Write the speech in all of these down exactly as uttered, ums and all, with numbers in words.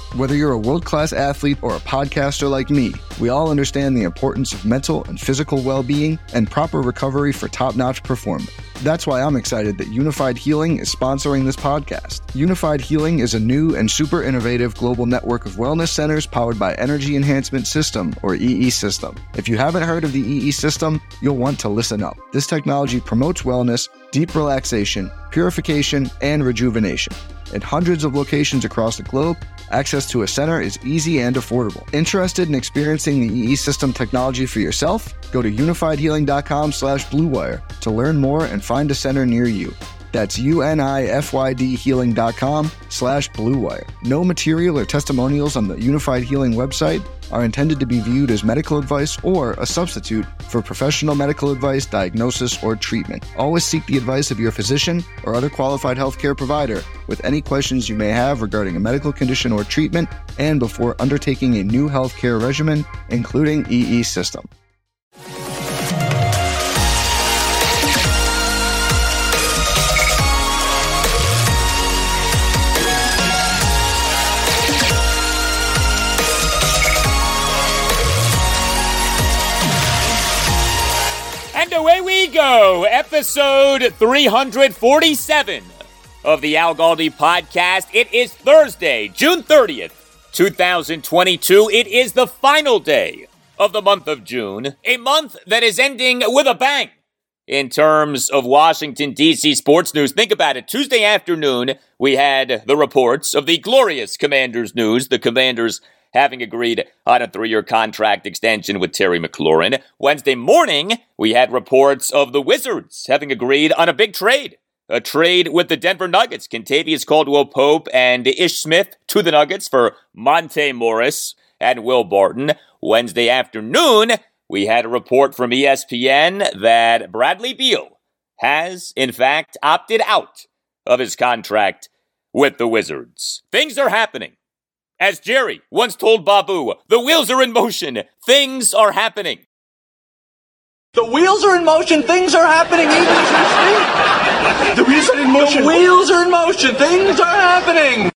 Whether you're a world-class athlete or a podcaster like me, we all understand the importance of mental and physical well-being and proper recovery for top-notch performance. That's why I'm excited that Unified Healing is sponsoring this podcast. Unified Healing is a new and super innovative global network of wellness centers powered by Energy Enhancement System, or E E System. If you haven't heard of the E E System, you'll want to listen up. This technology promotes wellness, deep relaxation, purification, and rejuvenation. In hundreds of locations across the globe, access to a center is easy and affordable. Interested in experiencing the E E System technology for yourself? Go to unified healing dot com slash blue wire to learn more and find a center near you. That's unified healing dot com slash blue wire. No material or testimonials on the Unified Healing website are intended to be viewed as medical advice or a substitute for professional medical advice, diagnosis, or treatment. Always seek the advice of your physician or other qualified healthcare provider with any questions you may have regarding a medical condition or treatment and before undertaking a new healthcare regimen, including E E System. Away we go, episode three forty-seven of the Al Galdi podcast. It is Thursday, June thirtieth, twenty twenty-two. It is the final day of the month of June, a month that is ending with a bang in terms of Washington, D C sports news. Think about it. Tuesday afternoon, we had the reports of the glorious Commanders news. The Commanders having agreed on a three-year contract extension with Terry McLaurin. Wednesday morning, we had reports of the Wizards having agreed on a big trade. A trade with the Denver Nuggets. Kentavious Caldwell-Pope and Ish Smith to the Nuggets for Monte Morris and Will Barton. Wednesday afternoon, we had a report from E S P N that Bradley Beal has, in fact, opted out of his contract with the Wizards. Things are happening. As Jerry once told Babu, the wheels are in motion. Things are happening. The wheels are in motion. Things are happening even as we speak. The wheels are in motion. The wheels are in motion. Things are happening.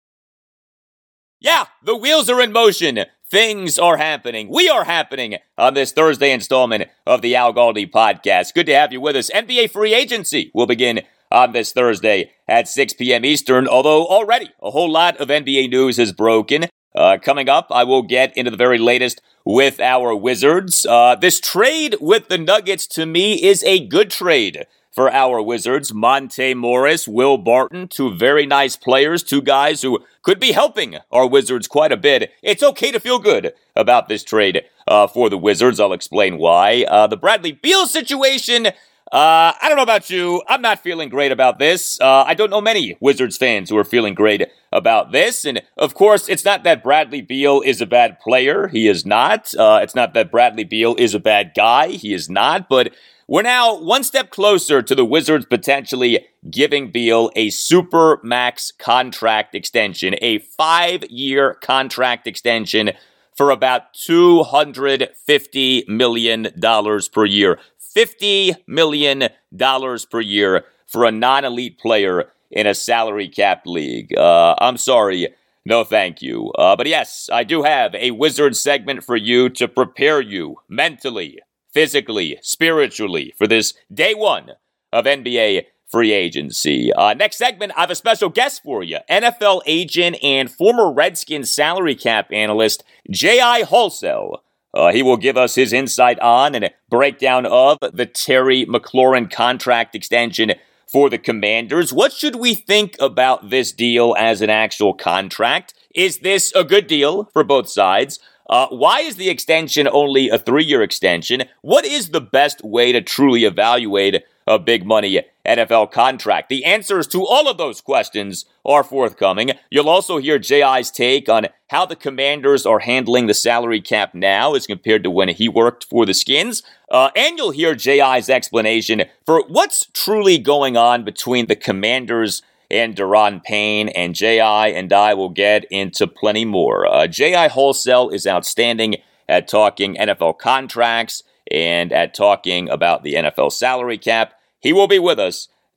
Yeah, the wheels are in motion. Things are happening. We are happening on this Thursday installment of the Al Galdi podcast. Good to have you with us. N B A free agency will begin on this Thursday at six p.m. Eastern, although already a whole lot of N B A news has broken. Uh, coming up, I will get into the very latest with our Wizards. Uh, this trade with the Nuggets, to me, is a good trade for our Wizards. Monte Morris, Will Barton, two very nice players, two guys who could be helping our Wizards quite a bit. It's okay to feel good about this trade uh, for the Wizards. I'll explain why. Uh, the Bradley Beal situation, Uh, I don't know about you. I'm not feeling great about this. Uh, I don't know many Wizards fans who are feeling great about this. And, of course, it's not that Bradley Beal is a bad player. He is not. Uh, it's not that Bradley Beal is a bad guy. He is not. But we're now one step closer to the Wizards potentially giving Beal a super max contract extension, a five-year contract extension for about two hundred fifty million dollars per year. fifty million dollars per year for a non-elite player in a salary cap league. Uh, I'm sorry. No, thank you. Uh, but yes, I do have a Wizards segment for you to prepare you mentally, physically, spiritually for this day one of N B A free agency. Uh, next segment, I have a special guest for you. N F L agent and former Redskins salary cap analyst, J I Halsell. Uh, he will give us his insight on and a breakdown of the Terry McLaurin contract extension for the Commanders. What should we think about this deal as an actual contract? Is this a good deal for both sides? Uh, why is the extension only a three-year extension? What is the best way to truly evaluate a big money N F L contract? The answers to all of those questions are forthcoming. You'll also hear J I's take on how the Commanders are handling the salary cap now as compared to when he worked for the Skins. Uh, and you'll hear J I's explanation for what's truly going on between the Commanders and Daron Payne, and J I and I will get into plenty more. Uh, J I Halsell is outstanding at talking N F L contracts and at talking about the N F L salary cap. He will be with us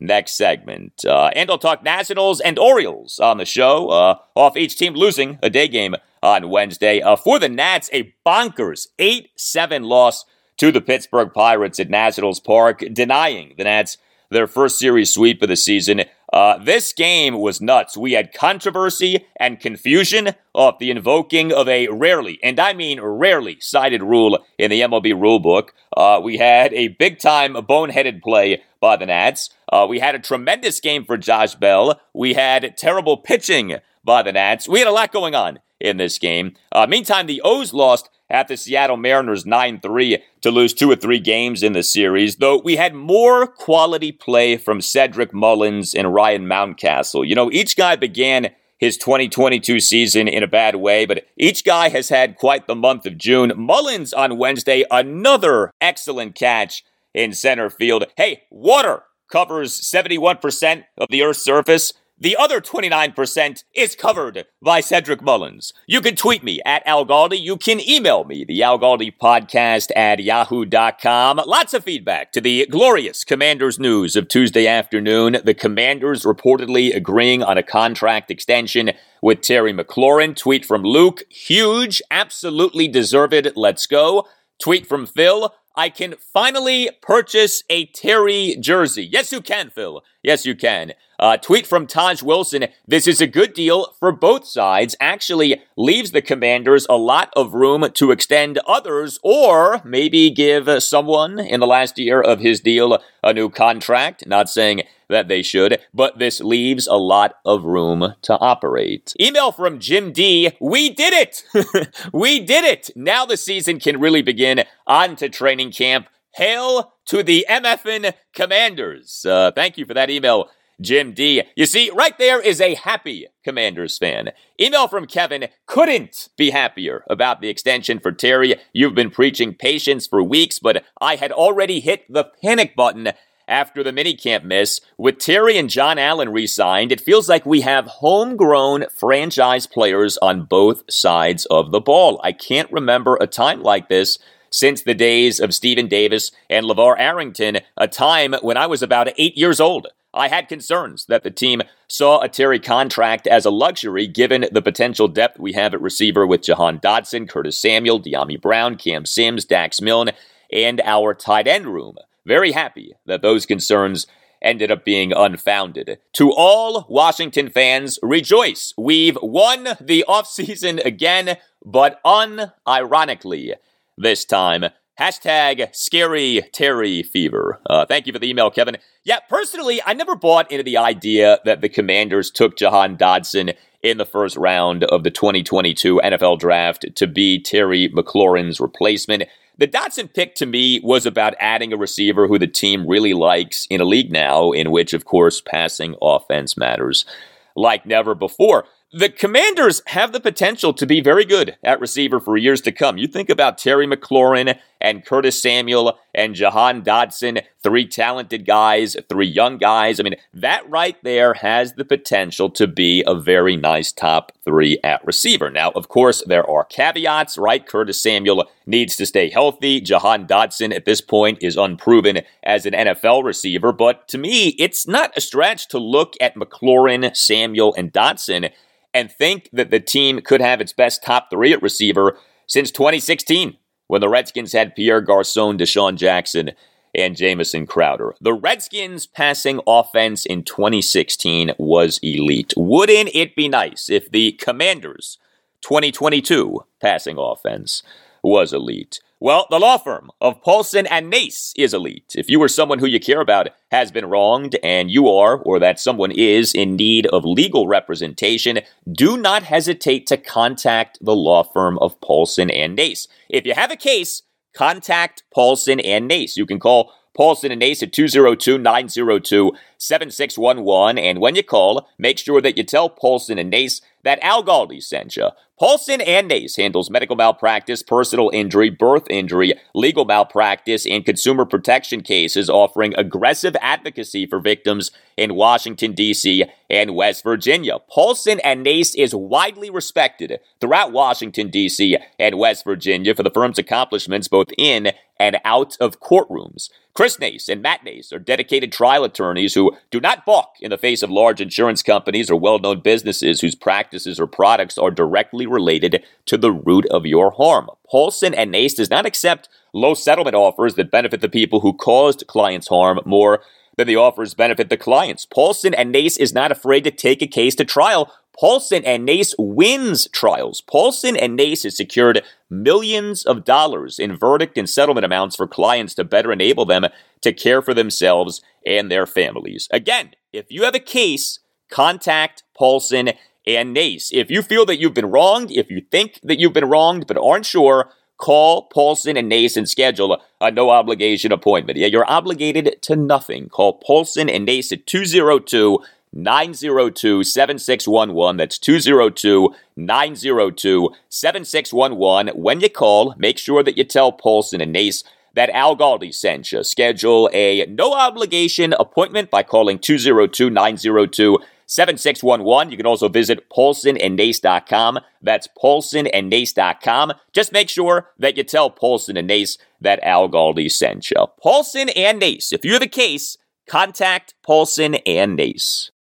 next segment. Uh, and I'll talk Nationals and Orioles on the show, uh, off each team losing a day game on Wednesday. Uh, for the Nats, a bonkers eight seven loss to the Pittsburgh Pirates at Nationals Park, denying the Nats their first series sweep of the season. Uh, this game was nuts. We had controversy and confusion off the invoking of a rarely, and I mean rarely, cited rule in the M L B rulebook. Uh, we had a big-time boneheaded play by the Nats. Uh, we had a tremendous game for Josh Bell. We had terrible pitching by the Nats. We had a lot going on in this game. Uh, meantime, the O's lost at the Seattle Mariners nine three to lose two or three games in the series, though we had more quality play from Cedric Mullins and Ryan Mountcastle. You know, each guy began his twenty twenty-two season in a bad way, but each guy has had quite the month of June. Mullins on Wednesday, another excellent catch in center field. Hey, water covers seventy-one percent of the Earth's surface. The other twenty-nine percent is covered by Cedric Mullins. You can tweet me at Al Galdi. You can email me, the Al Galdi podcast at yahoo dot com. Lots of feedback to the glorious Commanders news of Tuesday afternoon. The Commanders reportedly agreeing on a contract extension with Terry McLaurin. Tweet from Luke, huge, absolutely deserved, let's go. Tweet from Phil, I can finally purchase a Terry jersey. Yes, you can, Phil. Yes, you can. Uh, tweet from Taj Wilson, this is a good deal for both sides. Actually leaves the Commanders a lot of room to extend others or maybe give someone in the last year of his deal a new contract. Not saying that they should, but this leaves a lot of room to operate. Email from Jim D. We did it! We did it! Now the season can really begin. On to training camp. Hail to the M F N Commanders. Uh, thank you for that email, Jim D. You see, right there is a happy Commanders fan. Email from Kevin, couldn't be happier about the extension for Terry. You've been preaching patience for weeks, but I had already hit the panic button after the minicamp miss. With Terry and John Allen re-signed, it feels like we have homegrown franchise players on both sides of the ball. I can't remember a time like this since the days of Stephen Davis and LeVar Arrington, a time when I was about eight years old. I had concerns that the team saw a Terry contract as a luxury given the potential depth we have at receiver with Jahan Dotson, Curtis Samuel, De'Ami Brown, Cam Sims, Dax Milne, and our tight end room. Very happy that those concerns ended up being unfounded. To all Washington fans, rejoice. We've won the offseason again, but unironically this time. Hashtag scary Terry fever. Uh, thank you for the email, Kevin. Yeah, personally, I never bought into the idea that the Commanders took Jahan Dotson in the first round of the twenty twenty-two N F L Draft to be Terry McLaurin's replacement. The Dotson pick to me was about adding a receiver who the team really likes in a league now in which, of course, passing offense matters like never before. The Commanders have the potential to be very good at receiver for years to come. You think about Terry McLaurin and Curtis Samuel and Jahan Dotson, three talented guys, three young guys. I mean, that right there has the potential to be a very nice top three at receiver. Now, of course, there are caveats, right? Curtis Samuel needs to stay healthy. Jahan Dotson at this point is unproven as an N F L receiver. But to me, it's not a stretch to look at McLaurin, Samuel, and Dotson and think that the team could have its best top three at receiver since twenty sixteen, when the Redskins had Pierre Garcon, Deshaun Jackson, and Jamison Crowder. The Redskins' passing offense in twenty sixteen was elite. Wouldn't it be nice if the Commanders' twenty twenty-two passing offense was elite? Well, the law firm of Paulson and Nace is elite. If you or someone who you care about has been wronged and you are, or that someone is, in need of legal representation, do not hesitate to contact the law firm of Paulson and Nace. If you have a case, contact Paulson and Nace. You can call Paulson and Nace at two oh two, nine oh two, seven six one one. And when you call, make sure that you tell Paulson and Nace that Al Galdi sent you. Paulson and Nace handles medical malpractice, personal injury, birth injury, legal malpractice, and consumer protection cases, offering aggressive advocacy for victims in Washington, D C and West Virginia. Paulson and Nace is widely respected throughout Washington, D C and West Virginia for the firm's accomplishments both in and out of courtrooms. Chris Nace and Matt Nace are dedicated trial attorneys who two. Do not balk in the face of large insurance companies or well-known businesses whose practices or products are directly related to the root of your harm. Paulson and Nace does not accept low settlement offers that benefit the people who caused clients harm more than the offers benefit the clients. Paulson and Nace is not afraid to take a case to trial. Paulson and Nace wins trials. Paulson and Nace has secured millions of dollars in verdict and settlement amounts for clients to better enable them to care for themselves and their families. Again, if you have a case, contact Paulson and Nace. If you feel that you've been wronged, if you think that you've been wronged but aren't sure, call Paulson and Nace and schedule a, a no-obligation appointment. Yeah, you're obligated to nothing. Call Paulson and Nace at two oh two, nine oh two, seven six one one. That's two oh two, nine oh two, seven six one one. When you call, make sure that you tell Paulson and Nace that Al Galdi sent you. Schedule a no-obligation appointment by calling two oh two, nine oh two, seven six one one. You can also visit paulson and nace dot com. That's paulson and nace dot com. Just make sure that you tell Paulson and Nace that Al Galdi sent you. Paulson and Nace. If you have a case, contact Paulson and Nace.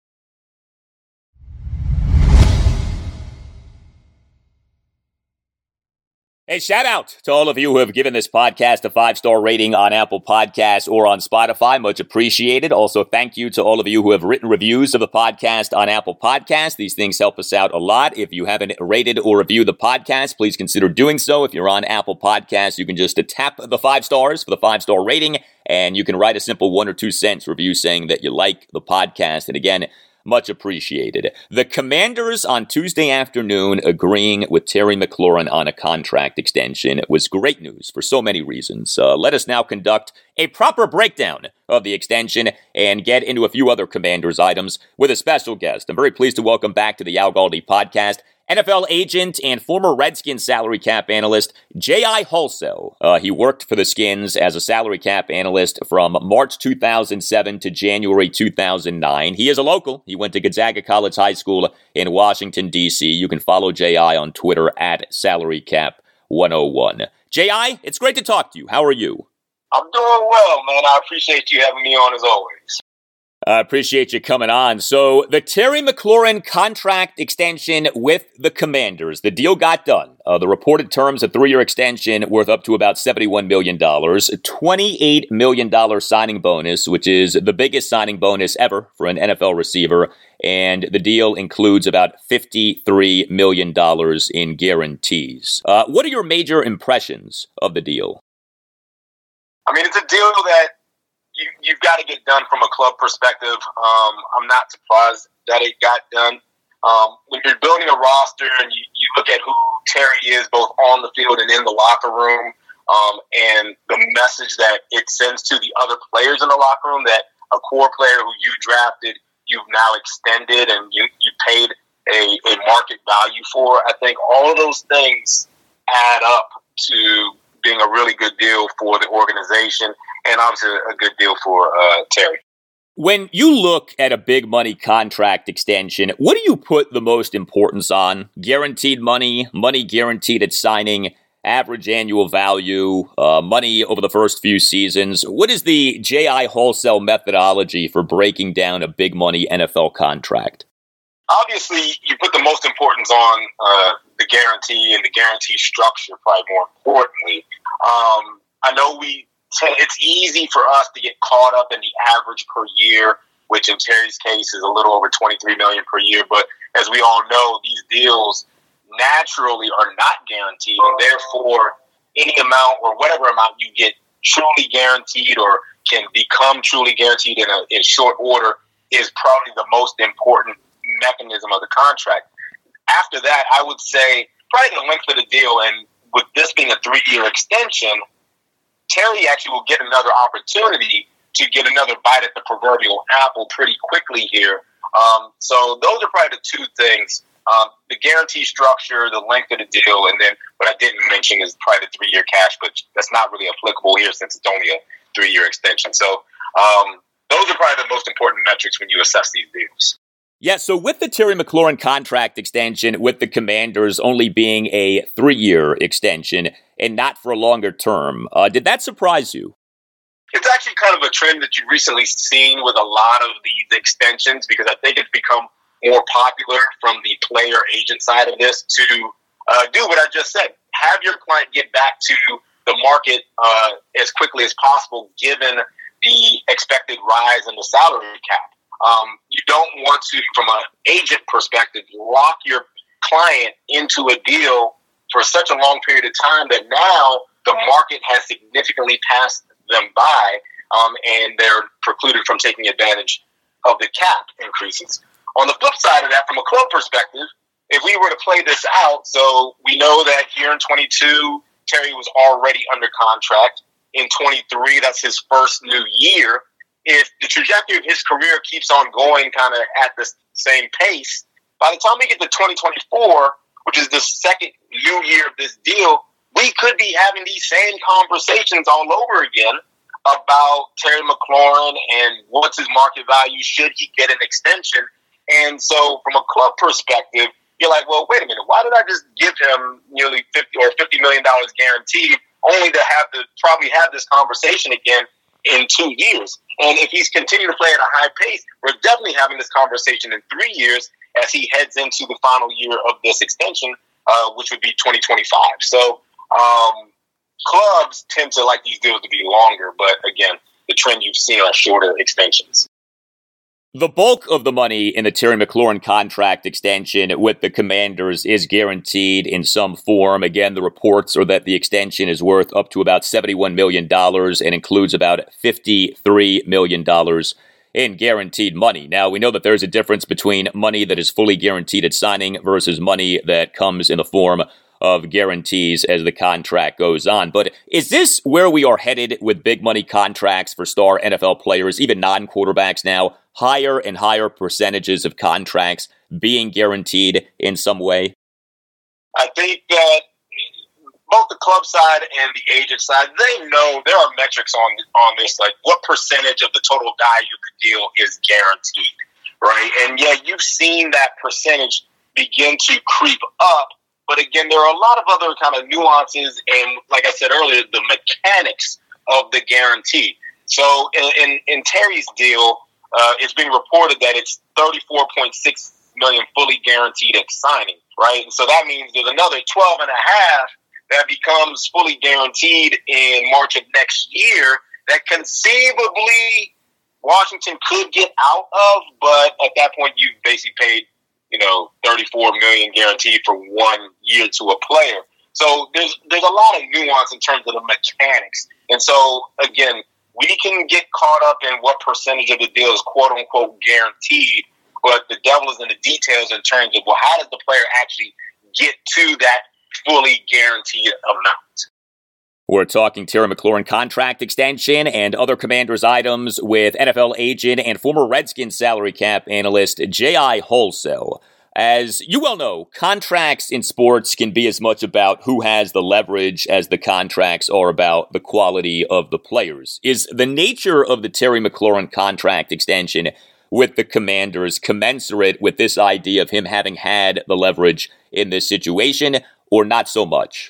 Hey, shout out to all of you who have given this podcast a five-star rating on Apple Podcasts or on Spotify. Much appreciated. Also, thank you to all of you who have written reviews of the podcast on Apple Podcasts. These things help us out a lot. If you haven't rated or reviewed the podcast, please consider doing so. If you're on Apple Podcasts, you can just tap the five stars for the five-star rating, and you can write a simple one or two sentence review saying that you like the podcast. And again, much appreciated. The Commanders on Tuesday afternoon agreeing with Terry McLaurin on a contract extension was great news for so many reasons. Uh, let us now conduct a proper breakdown of the extension and get into a few other Commanders items with a special guest. I'm very pleased to welcome back to the Al Galdi podcast N F L agent and former Redskins salary cap analyst J I. Halsell. Uh, he worked for the Skins as a salary cap analyst from March two thousand seven to January two thousand nine. He is a local. He went to Gonzaga College High School in Washington, D C. You can follow J I on Twitter at salary cap one oh one. J I, it's great to talk to you. How are you? I'm doing well, man. I appreciate you having me on as always. I appreciate you coming on. So the Terry McLaurin contract extension with the Commanders, the deal got done. Uh, the reported terms, a three-year extension worth up to about seventy-one million dollars, a twenty-eight million dollars signing bonus, which is the biggest signing bonus ever for an N F L receiver. And the deal includes about fifty-three million dollars in guarantees. Uh, what are your major impressions of the deal? I mean, it's a deal that You, you've got to get done from a club perspective. Um, I'm not surprised that it got done. Um, when you're building a roster and you, you look at who Terry is both on the field and in the locker room, um, and the message that it sends to the other players in the locker room, that a core player who you drafted, you've now extended and you, you paid a, a market value for, I think all of those things add up to being a really good deal for the organization. And obviously a good deal for uh, Terry. When you look at a big money contract extension, what do you put the most importance on? Guaranteed money, money guaranteed at signing, average annual value, uh, money over the first few seasons. What is the J I. Halsell methodology for breaking down a big money N F L contract? Obviously, you put the most importance on uh, the guarantee and the guarantee structure, probably more importantly. Um, I know we... It's easy for us to get caught up in the average per year, which in Terry's case is a little over twenty-three million dollars per year. But as we all know, these deals naturally are not guaranteed, and therefore any amount or whatever amount you get truly guaranteed or can become truly guaranteed in a in short order is probably the most important mechanism of the contract. After that, I would say probably the length of the deal, and with this being a three-year extension, Terry actually will get another opportunity to get another bite at the proverbial apple pretty quickly here. Um, so those are probably the two things. Um, the guarantee structure, the length of the deal, and then what I didn't mention is probably the three-year cash, but that's not really applicable here since it's only a three-year extension. So um, those are probably the most important metrics when you assess these deals. Yeah, so with the Terry McLaurin contract extension, with the Commanders only being a three-year extension and not for a longer term, uh, did that surprise you? It's actually kind of a trend that you've recently seen with a lot of these extensions, because I think it's become more popular from the player agent side of this to uh, do what I just said. Have your client get back to the market uh, as quickly as possible, given the expected rise in the salary cap. Um, you don't want to, from an agent perspective, lock your client into a deal for such a long period of time that now the market has significantly passed them by, um, and they're precluded from taking advantage of the cap increases. On the flip side of that, from a club perspective, if we were to play this out, so we know that here in twenty-two, Terry was already under contract. In twenty-three, that's his first new year. If the trajectory of his career keeps on going kind of at the same pace, by the time we get to twenty twenty-four, which is the second new year of this deal, we could be having these same conversations all over again about Terry McLaurin and what's his market value, should he get an extension. And so from a club perspective, you're like, well, wait a minute, why did I just give him nearly fifty or fifty million dollars guaranteed, only to have to probably have this conversation again in two years? And if he's continuing to play at a high pace, we're definitely having this conversation in three years as he heads into the final year of this extension, uh, which would be twenty twenty-five. So um, clubs tend to like these deals to be longer, but again, the trend you've seen are shorter extensions. The bulk of the money in the Terry McLaurin contract extension with the Commanders is guaranteed in some form. Again, the reports are that the extension is worth up to about seventy-one million dollars and includes about fifty-three million dollars in guaranteed money. Now, we know that there's a difference between money that is fully guaranteed at signing versus money that comes in the form of guarantees as the contract goes on. But is this where we are headed with big money contracts for star N F L players, even non-quarterbacks now? Higher and higher percentages of contracts being guaranteed in some way? I think that both the club side and the agent side, they know there are metrics on on this, like what percentage of the total value of the deal is guaranteed, right? And yeah, you've seen that percentage begin to creep up. But again, there are a lot of other kind of nuances and, like I said earlier, the mechanics of the guarantee. So in, in, in Terry's deal, uh, it's being reported that it's thirty-four point six million dollars fully guaranteed at signing, right? And so that means there's another twelve and a half that becomes fully guaranteed in March of next year that conceivably Washington could get out of, but at that point you've basically paid, you know, thirty-four million dollars guaranteed for one year to a player. So there's there's a lot of nuance in terms of the mechanics. And so, again, we can get caught up in what percentage of the deal is quote-unquote guaranteed, but the devil is in the details in terms of, well, how does the player actually get to that fully guaranteed amount? We're talking Terry McLaurin contract extension and other Commanders items with N F L agent and former Redskins salary cap analyst J I Wholesale. As you well know, contracts in sports can be as much about who has the leverage as the contracts are about the quality of the players. Is the nature of the Terry McLaurin contract extension with the Commanders commensurate with this idea of him having had the leverage in this situation, or not so much?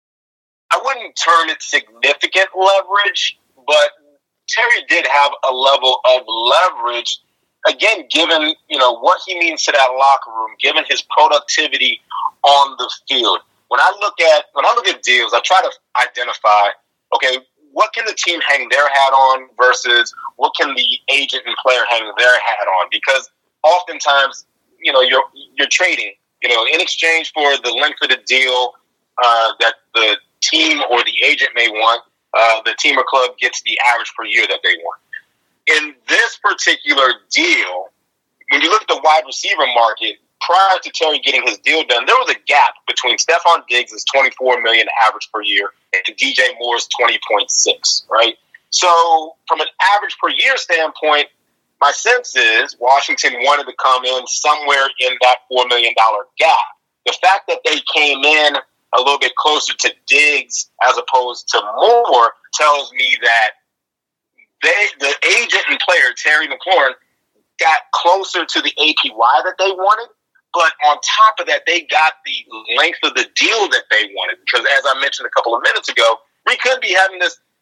I wouldn't term it significant leverage, but Terry did have a level of leverage, again, given, you know, what he means to that locker room, given his productivity on the field. When I look at when I look at deals, I try to identify, okay, what can the team hang their hat on versus what can the agent and player hang their hat on? Because oftentimes, you know, you're you're trading, you know, in exchange for the length of the deal uh, that the team or the agent may want, uh, the team or club gets the average per year that they want. In this particular deal, when you look at the wide receiver market, prior to Terry getting his deal done, there was a gap between Stephon Diggs' twenty-four million dollars average per year and D J Moore's twenty point six, right? So from an average per year standpoint, my sense is Washington wanted to come in somewhere in that four million dollars gap. The fact that they came in a little bit closer to Diggs as opposed to Moore tells me that they, the agent and player, Terry McLaurin, got closer to the A P Y that they wanted. But on top of that, they got the length of the deal that they wanted. Because as I mentioned a couple of minutes ago, we could be having this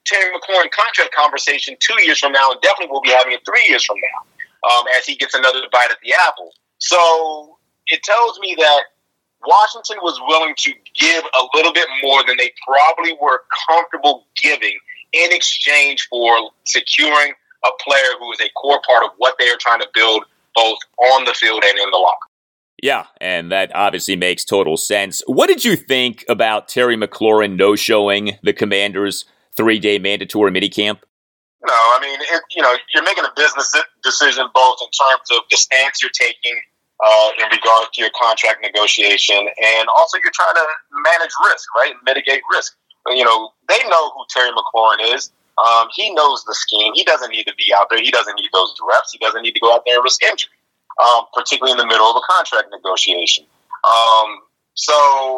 Terry McLaurin contract conversation two years from now, and definitely we'll be having it three years from now um, as he gets another bite at the apple. So it tells me that Washington was willing to give a little bit more than they probably were comfortable giving in exchange for securing a player who is a core part of what they are trying to build both on the field and in the locker. Yeah, and that obviously makes total sense. What did you think about Terry McLaurin no-showing the Commanders' three-day mandatory minicamp? No, I mean, it, you know, you're making a business decision both in terms of the stance you're taking uh, in regard to your contract negotiation, and also you're trying to manage risk, right, and mitigate risk. You know, they know who Terry McLaurin is. Um, he knows the scheme. He doesn't need to be out there. He doesn't need those reps. He doesn't need to go out there and risk injury. Um, particularly in the middle of a contract negotiation. Um, so,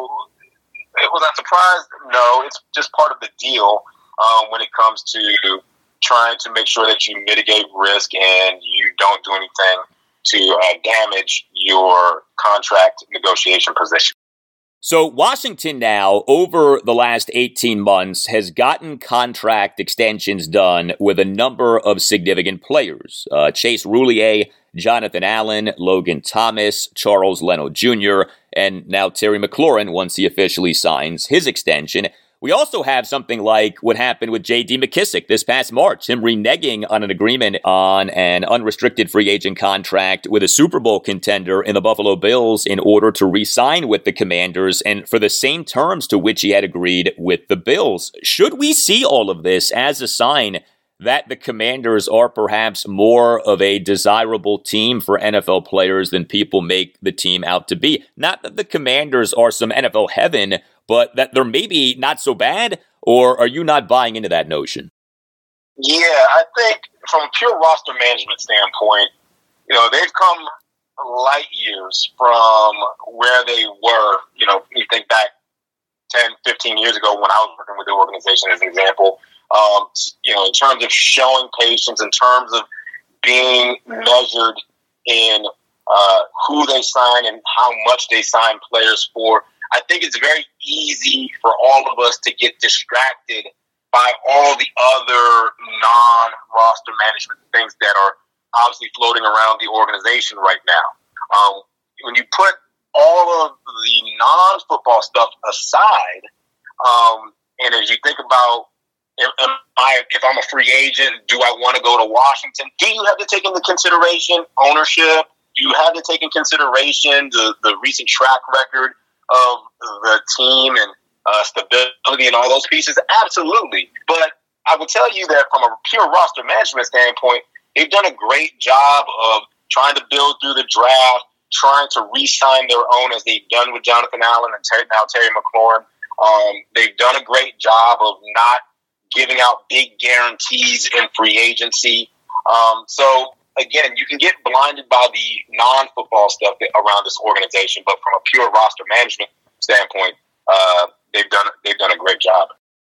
was I surprised? No, it's just part of the deal um, when it comes to trying to make sure that you mitigate risk and you don't do anything to uh, damage your contract negotiation position. So Washington now, over the last eighteen months, has gotten contract extensions done with a number of significant players. Uh, Chase Roulier, Jonathan Allen, Logan Thomas, Charles Leno Junior, and now Terry McLaurin once he officially signs his extension. We also have something like what happened with J D McKissic this past March, him reneging on an agreement on an unrestricted free agent contract with a Super Bowl contender in the Buffalo Bills in order to re-sign with the Commanders and for the same terms to which he had agreed with the Bills. Should we see all of this as a sign that the Commanders are perhaps more of a desirable team for N F L players than people make the team out to be? Not that the Commanders are some N F L heaven, but that they're maybe not so bad, or are you not buying into that notion? Yeah, I think from a pure roster management standpoint, you know, they've come light years from where they were. You know, you think back ten, fifteen years ago when I was working with the organization as an example, um, you know, in terms of showing patience, in terms of being measured in uh, who they sign and how much they sign players for. I think it's very easy for all of us to get distracted by all the other non-roster management things that are obviously floating around the organization right now. Um, when you put all of the non-football stuff aside, um, and as you think about, am I, if I'm a free agent, do I want to go to Washington? Do you have to take into consideration ownership? Do you have to take into consideration the, the recent track record of the team and uh, stability and all those pieces? Absolutely. But I will tell you that from a pure roster management standpoint, they've done a great job of trying to build through the draft, trying to re-sign their own as they've done with Jonathan Allen and ter- now Terry McLaurin. Um, they've done a great job of not giving out big guarantees in free agency. Um, so, again, you can get blinded by the non-football stuff around this organization, but from a pure roster management standpoint, uh, they've done they've done a great job.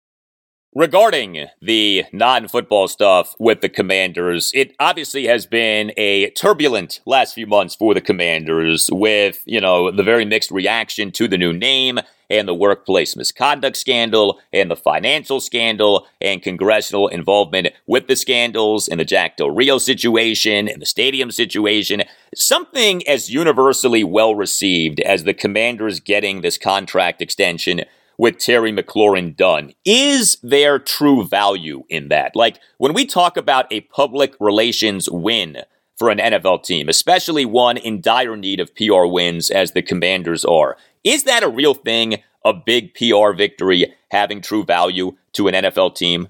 Regarding the non-football stuff with the Commanders, it obviously has been a turbulent last few months for the Commanders with, you know, the very mixed reaction to the new name and the workplace misconduct scandal and the financial scandal and congressional involvement with the scandals and the Jack Del Rio situation and the stadium situation. Something as universally well received as the Commanders getting this contract extension with Terry McLaurin done. Is there true value in that? Like, when we talk about a public relations win for an N F L team, especially one in dire need of P R wins as the Commanders are, is that a real thing, a big P R victory having true value to an N F L team?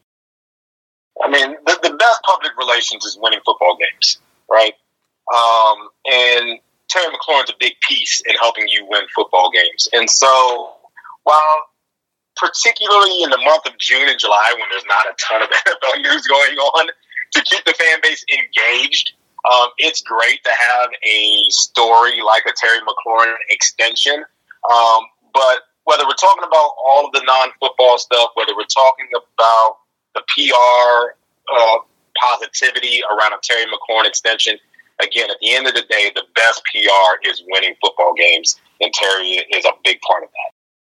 I mean, the, the best public relations is winning football games, right? Um, and Terry McLaurin's a big piece in helping you win football games. And so, while particularly in the month of June and July when there's not a ton of N F L news going on, to keep the fan base engaged, um, it's great to have a story like a Terry McLaurin extension. Um, but whether we're talking about all of the non-football stuff, whether we're talking about the P R uh, positivity around a Terry McLaurin extension, again, at the end of the day, the best P R is winning football games, and Terry is a big part of that.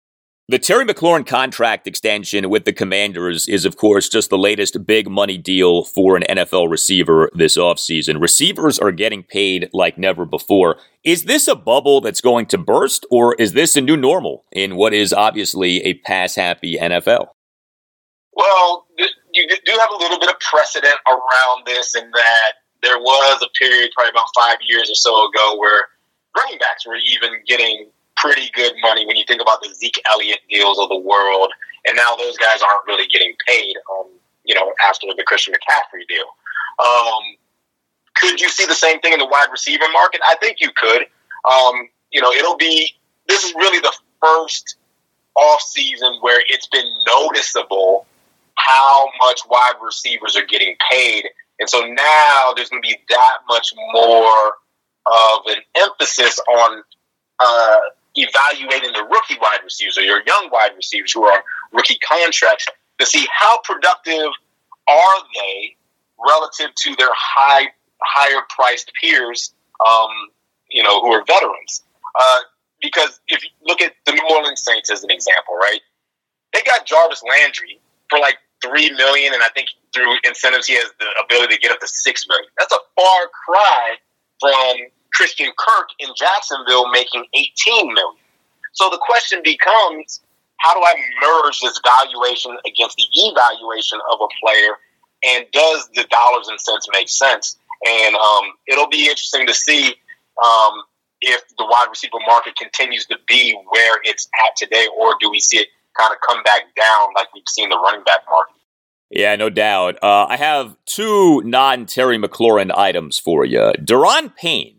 The Terry McLaurin contract extension with the Commanders is, of course, just the latest big money deal for an N F L receiver this offseason. Receivers are getting paid like never before. Is this a bubble that's going to burst, or is this a new normal in what is obviously a pass-happy N F L? Well, you do have a little bit of precedent around this in that there was a period probably about five years or so ago where running backs were even getting pretty good money when you think about the Zeke Elliott deals of the world, and now those guys aren't really getting paid, um, you know, after the Christian McCaffrey deal. Um, could you see the same thing in the wide receiver market? I think you could. Um, you know, it'll be, this is really the first off season where it's been noticeable how much wide receivers are getting paid. And so now there's going to be that much more of an emphasis on uh, evaluating the rookie wide receivers or your young wide receivers who are on rookie contracts to see how productive are they relative to their high, higher priced peers, um, you know, who are veterans. Uh, because if you look at the New Orleans Saints as an example, right? They got Jarvis Landry for like three million, and I think through incentives he has the ability to get up to six million. That's a far cry from Christian Kirk in Jacksonville making eighteen million. So the question becomes, how do I merge this valuation against the evaluation of a player, and does the dollars and cents make sense? And um, it'll be interesting to see um, if the wide receiver market continues to be where it's at today, or do we see it kind of come back down like we've seen the running back market? Yeah, no doubt. Uh, I have two non-Terry McLaurin items for you. Daron Payne.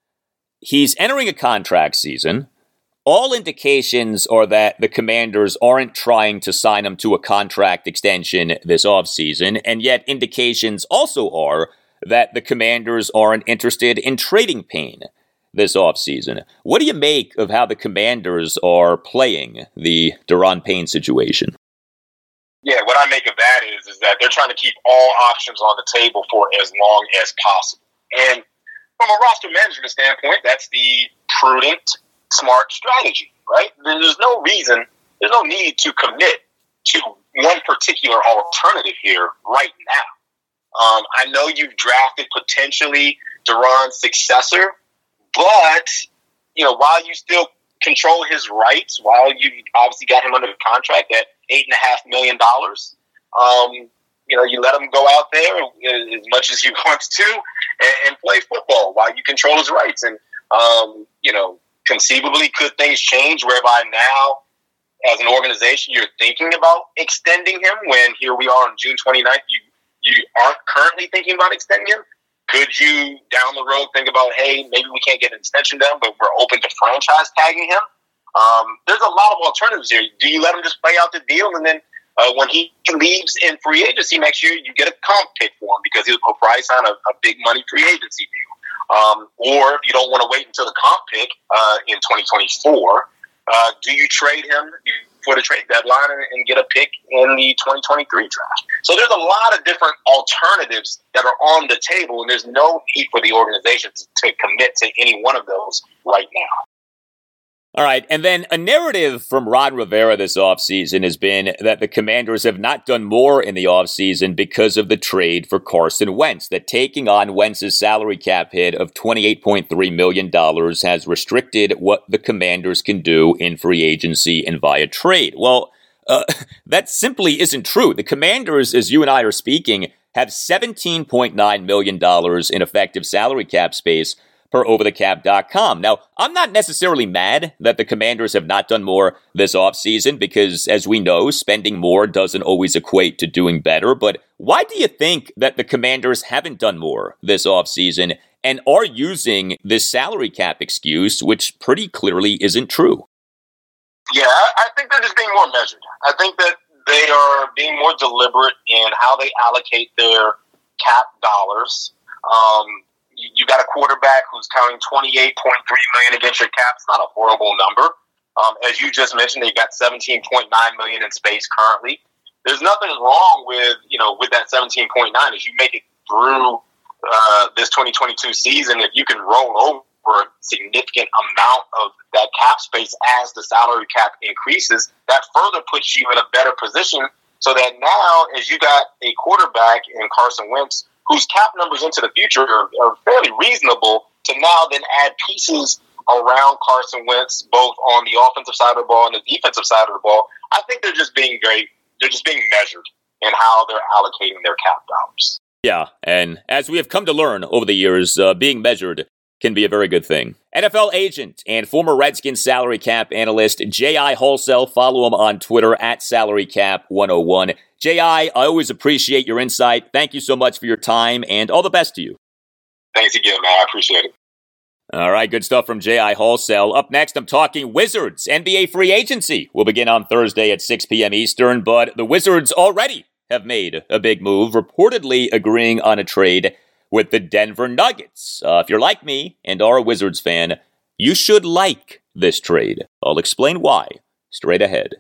He's entering a contract season. All indications are that the Commanders aren't trying to sign him to a contract extension this offseason, and yet indications also are that the Commanders aren't interested in trading Payne this offseason. What do you make of how the Commanders are playing the Daron Payne situation? Yeah, what I make of that is, is that they're trying to keep all options on the table for as long as possible. And from a roster management standpoint, that's the prudent, smart strategy, right? There's no reason, there's no need to commit to one particular alternative here right now. Um, I know you've drafted potentially Daron's successor, but, you know, while you still control his rights, while you obviously got him under contract at eight and a half million dollars, um, you know, you let him go out there as much as he wants to and, and play football while you control his rights. And, um, you know, conceivably, could things change whereby now, as an organization, you're thinking about extending him when here we are on June twenty-ninth, you, you aren't currently thinking about extending him? Could you, down the road, think about, hey, maybe we can't get an extension done, but we're open to franchise tagging him? Um, there's a lot of alternatives here. Do you let him just play out the deal, and then uh, when he leaves in free agency next year, you get a comp pick for him because he'll probably sign a, a big money free agency deal? Um, or if you don't want to wait until the comp pick uh, in twenty twenty-four, uh, do you trade him for the trade deadline and, and get a pick in the twenty twenty-three draft? So there's a lot of different alternatives that are on the table, and there's no need for the organization to, to commit to any one of those right now. All right, and then a narrative from Ron Rivera this offseason has been that the Commanders have not done more in the offseason because of the trade for Carson Wentz, that taking on Wentz's salary cap hit of twenty-eight point three million dollars has restricted what the Commanders can do in free agency and via trade. Well, uh, that simply isn't true. The Commanders, as you and I are speaking, have seventeen point nine million dollars in effective salary cap space per over the cap dot com. Now, I'm not necessarily mad that the Commanders have not done more this offseason because, as we know, spending more doesn't always equate to doing better. But why do you think that the Commanders haven't done more this offseason and are using this salary cap excuse, which pretty clearly isn't true? Yeah, I think they're just being more measured. I think that they are being more deliberate in how they allocate their cap dollars. Um, You got a quarterback who's counting twenty-eight point three million dollars against your cap. It's not a horrible number. Um, as you just mentioned, they got seventeen point nine million dollars in space currently. There's nothing wrong with, you know, with that seventeen point nine. As you make it through uh, this twenty twenty-two season, if you can roll over for a significant amount of that cap space as the salary cap increases. That further puts you in a better position so that now, as you got a quarterback in Carson Wentz, whose cap numbers into the future are, are fairly reasonable, to now then add pieces around Carson Wentz, both on the offensive side of the ball and the defensive side of the ball. I think they're just being very, they're just being measured in how they're allocating their cap dollars. Yeah, and as we have come to learn over the years, uh, being measured can be a very good thing. N F L agent and former Redskins salary cap analyst J I Wholesale. Follow him on Twitter at salary cap one oh one. J I, I always appreciate your insight. Thank you so much for your time, and all the best to you. Thanks again, man. I appreciate it. All right, good stuff from J I Wholesale. Up next, I'm talking Wizards. N B A free agency will begin on Thursday at six p.m. Eastern, but the Wizards already have made a big move, reportedly agreeing on a trade with the Denver Nuggets. Uh, if you're like me and are a Wizards fan, you should like this trade. I'll explain why straight ahead.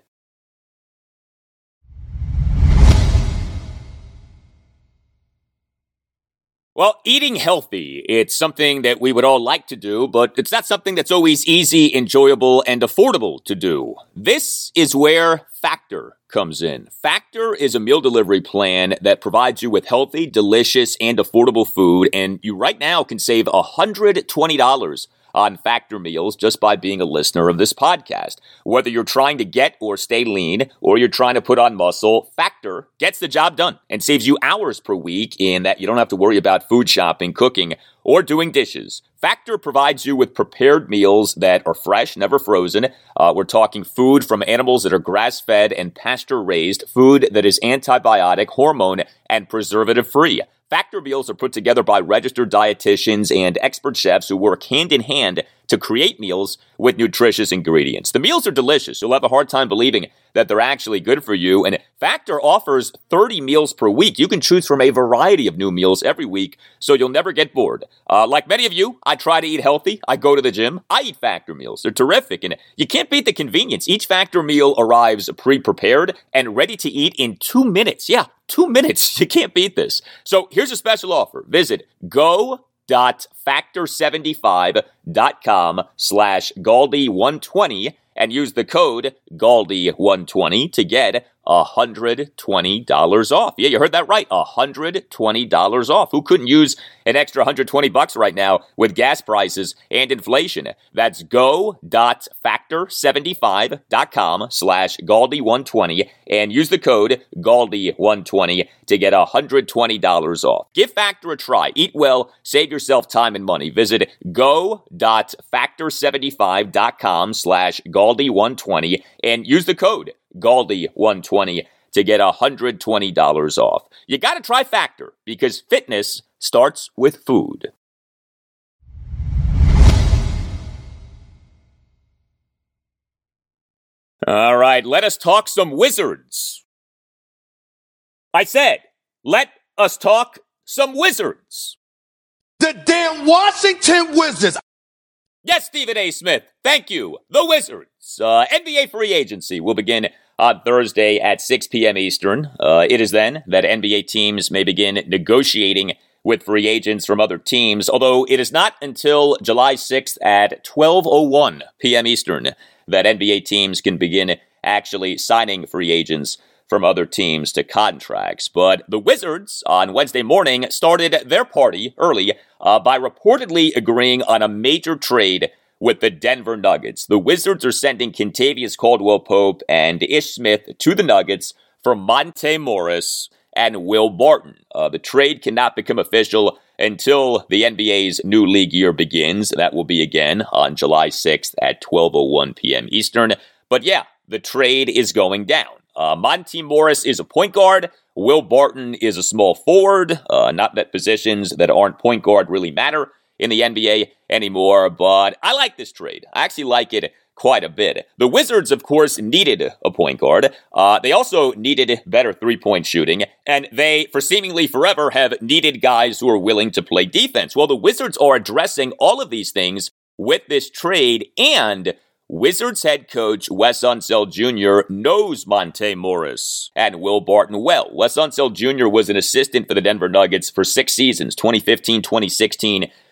Well, eating healthy, it's something that we would all like to do, but it's not something that's always easy, enjoyable, and affordable to do. This is where Factor comes in. Factor is a meal delivery plan that provides you with healthy, delicious, and affordable food, and you right now can save one hundred twenty dollars on Factor meals just by being a listener of this podcast. Whether you're trying to get or stay lean, or you're trying to put on muscle, Factor gets the job done and saves you hours per week in that you don't have to worry about food shopping, cooking, or doing dishes. Factor provides you with prepared meals that are fresh, never frozen. Uh, we're talking food from animals that are grass-fed and pasture-raised, food that is antibiotic, hormone, and preservative-free. Factor meals are put together by registered dietitians and expert chefs who work hand-in-hand to create meals with nutritious ingredients. The meals are delicious. You'll have a hard time believing that they're actually good for you. And Factor offers thirty meals per week. You can choose from a variety of new meals every week, so you'll never get bored. Uh, like many of you, I try to eat healthy. I go to the gym. I eat Factor meals. They're terrific, and you can't beat the convenience. Each Factor meal arrives pre-prepared and ready to eat in two minutes. Yeah, two minutes. You can't beat this. So here's a special offer. Visit go dot factor seventy-five dot com slash Galdi one twenty and use the code Galdi one twenty to get one hundred twenty dollars off. Yeah, you heard that right. one hundred twenty dollars off. Who couldn't use an extra one hundred twenty bucks right now with gas prices and inflation? That's go dot factor seventy-five dot com slash Galdi one twenty and use the code Galdi one twenty to get one hundred twenty dollars off. Give Factor a try. Eat well. Save yourself time and money. Visit go dot factor seventy-five dot com slash Galdi one twenty and use the code Galdi one twenty to get one hundred twenty dollars off. You got to try Factor because fitness starts with food. All right, let us talk some Wizards. I said, let us talk some Wizards. The damn Washington Wizards. Yes, Stephen A. Smith. Thank you. The Wizards. Uh, N B A free agency will begin on Thursday at six p.m. Eastern. Uh, it is then that N B A teams may begin negotiating with free agents from other teams, although it is not until July sixth at twelve oh one p.m. Eastern that N B A teams can begin actually signing free agents from other teams to contracts. But the Wizards on Wednesday morning started their party early uh, by reportedly agreeing on a major trade with the Denver Nuggets. The Wizards are sending Kentavious Caldwell-Pope and Ish Smith to the Nuggets for Monte Morris and Will Barton. Uh, the trade cannot become official until the N B A's new league year begins. That will be again on July sixth at twelve oh one p.m. Eastern. But yeah, the trade is going down. Uh, Monte Morris is a point guard. Will Barton is a small forward. Uh, not that positions that aren't point guard really matter in the N B A anymore, but I like this trade. I actually like it quite a bit. The Wizards, of course, needed a point guard. Uh, they also needed better three-point shooting, and they, for seemingly forever, have needed guys who are willing to play defense. Well, the Wizards are addressing all of these things with this trade, and Wizards head coach Wes Unseld Junior knows Monte Morris and Will Barton well. Wes Unseld Junior was an assistant for the Denver Nuggets for six seasons, twenty fifteen, twenty sixteen,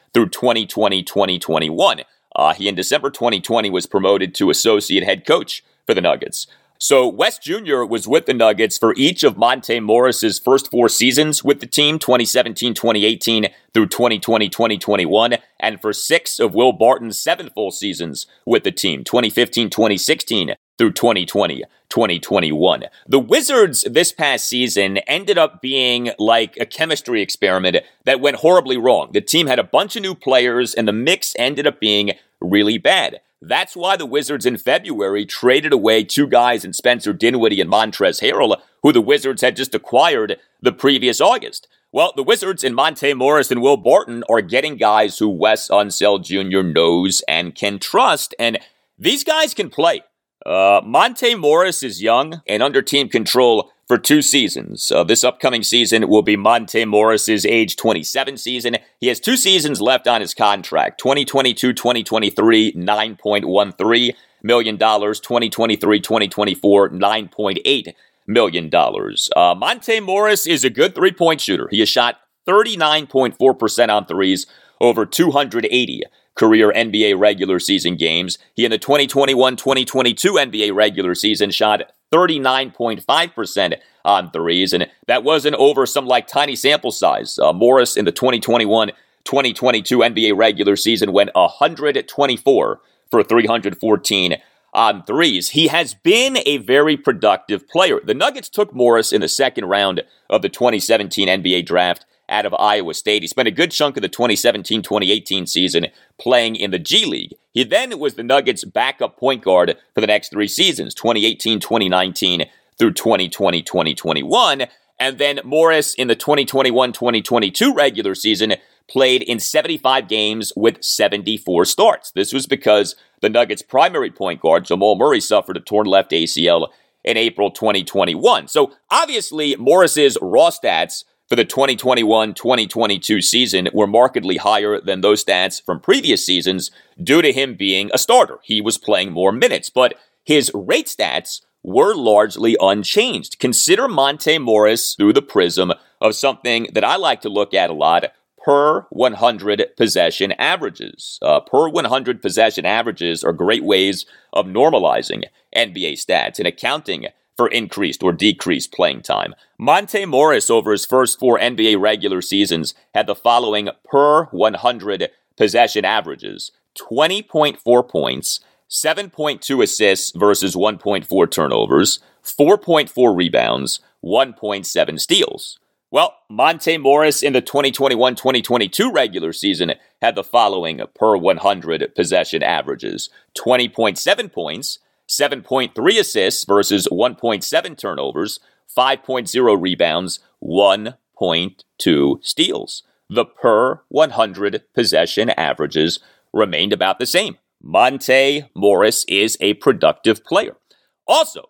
through twenty twenty to twenty twenty-one. Uh, he, in December twenty twenty, was promoted to associate head coach for the Nuggets. So West Junior was with the Nuggets for each of Monte Morris's first four seasons with the team, twenty seventeen to twenty eighteen through twenty twenty to twenty twenty-one, and for six of Will Barton's seven full seasons with the team, twenty fifteen to twenty sixteen through twenty twenty to twenty twenty-one. The Wizards this past season ended up being like a chemistry experiment that went horribly wrong. The team had a bunch of new players, and the mix ended up being really bad. That's why the Wizards in February traded away two guys in Spencer Dinwiddie and Montrezl Harrell, who the Wizards had just acquired the previous August. Well, the Wizards in Monte Morris and Will Barton are getting guys who Wes Unseld Junior knows and can trust, and these guys can play. Uh, Monte Morris is young and under team control for two seasons. Uh, this upcoming season will be Monte Morris's age twenty-seven season. He has two seasons left on his contract. twenty twenty-two to twenty twenty-three, nine point one three million dollars. twenty twenty-three to twenty twenty-four, nine point eight million dollars. Uh, Monte Morris is a good three-point shooter. He has shot thirty-nine point four percent on threes over two hundred eighty career N B A regular season games. He, in the twenty twenty-one to twenty twenty-two N B A regular season, shot thirty-nine point five percent on threes, and that wasn't over some like tiny sample size. Uh, Morris in the twenty twenty-one to twenty twenty-two N B A regular season went one hundred twenty-four for three hundred fourteen on threes. He has been a very productive player. The Nuggets took Morris in the second round of the twenty seventeen N B A draft out of Iowa State. He spent a good chunk of the twenty seventeen to twenty eighteen season playing in the G League. He then was the Nuggets' backup point guard for the next three seasons, twenty eighteen to twenty nineteen through twenty twenty to twenty twenty-one. And then Morris in the twenty twenty-one to twenty twenty-two regular season played in seventy-five games with seventy-four starts. This was because the Nuggets' primary point guard, Jamal Murray, suffered a torn left A C L in April twenty twenty-one. So obviously Morris's raw stats for the twenty twenty-one to twenty twenty-two season were markedly higher than those stats from previous seasons due to him being a starter. He was playing more minutes, but his rate stats were largely unchanged. Consider Monte Morris through the prism of something that I like to look at a lot, per one hundred possession averages. Uh, per one hundred possession averages are great ways of normalizing N B A stats and accounting for increased or decreased playing time. Monte Morris, over his first four N B A regular seasons, had the following per one hundred possession averages: twenty point four points, seven point two assists versus one point four turnovers, four point four rebounds, one point seven steals. Well, Monte Morris in the twenty twenty-one to twenty twenty-two regular season had the following per one hundred possession averages: twenty point seven points, seven point three assists versus one point seven turnovers, five point oh rebounds, one point two steals. The per one hundred possession averages remained about the same. Monte Morris is a productive player. Also,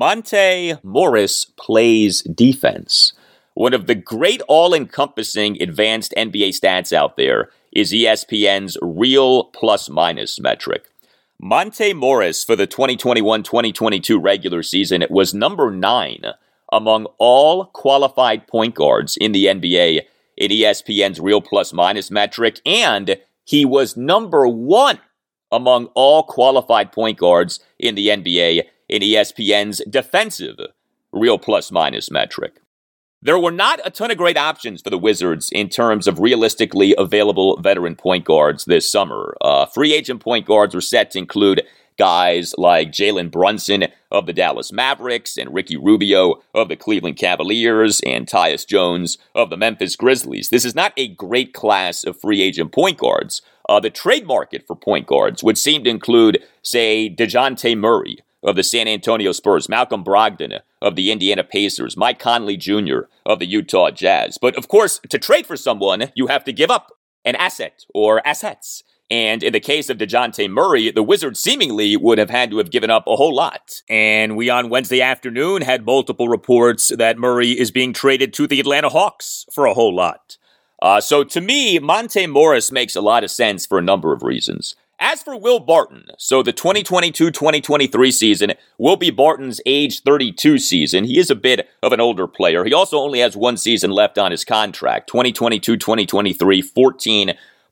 Monte Morris plays defense. One of the great all-encompassing advanced N B A stats out there is E S P N's real plus-minus metric. Monte Morris for the twenty twenty-one to twenty twenty-two regular season was number nine among all qualified point guards in the N B A in E S P N's real plus-minus metric, and he was number one among all qualified point guards in the N B A in E S P N's defensive real plus-minus metric. There were not a ton of great options for the Wizards in terms of realistically available veteran point guards this summer. Uh, free agent point guards were set to include guys like Jalen Brunson of the Dallas Mavericks and Ricky Rubio of the Cleveland Cavaliers and Tyus Jones of the Memphis Grizzlies. This is not a great class of free agent point guards. Uh, the trade market for point guards would seem to include, say, DeJounte Murray of the San Antonio Spurs, Malcolm Brogdon of the Indiana Pacers, Mike Conley Junior of the Utah Jazz. But of course, to trade for someone, you have to give up an asset or assets. And in the case of DeJounte Murray, the Wizards seemingly would have had to have given up a whole lot. And we on Wednesday afternoon had multiple reports that Murray is being traded to the Atlanta Hawks for a whole lot. Uh, so to me, Monte Morris makes a lot of sense for a number of reasons. As for Will Barton, so the twenty twenty-two to twenty twenty-three season will be Barton's age thirty-two season. He is a bit of an older player. He also only has one season left on his contract. twenty twenty-two to twenty twenty-three, fourteen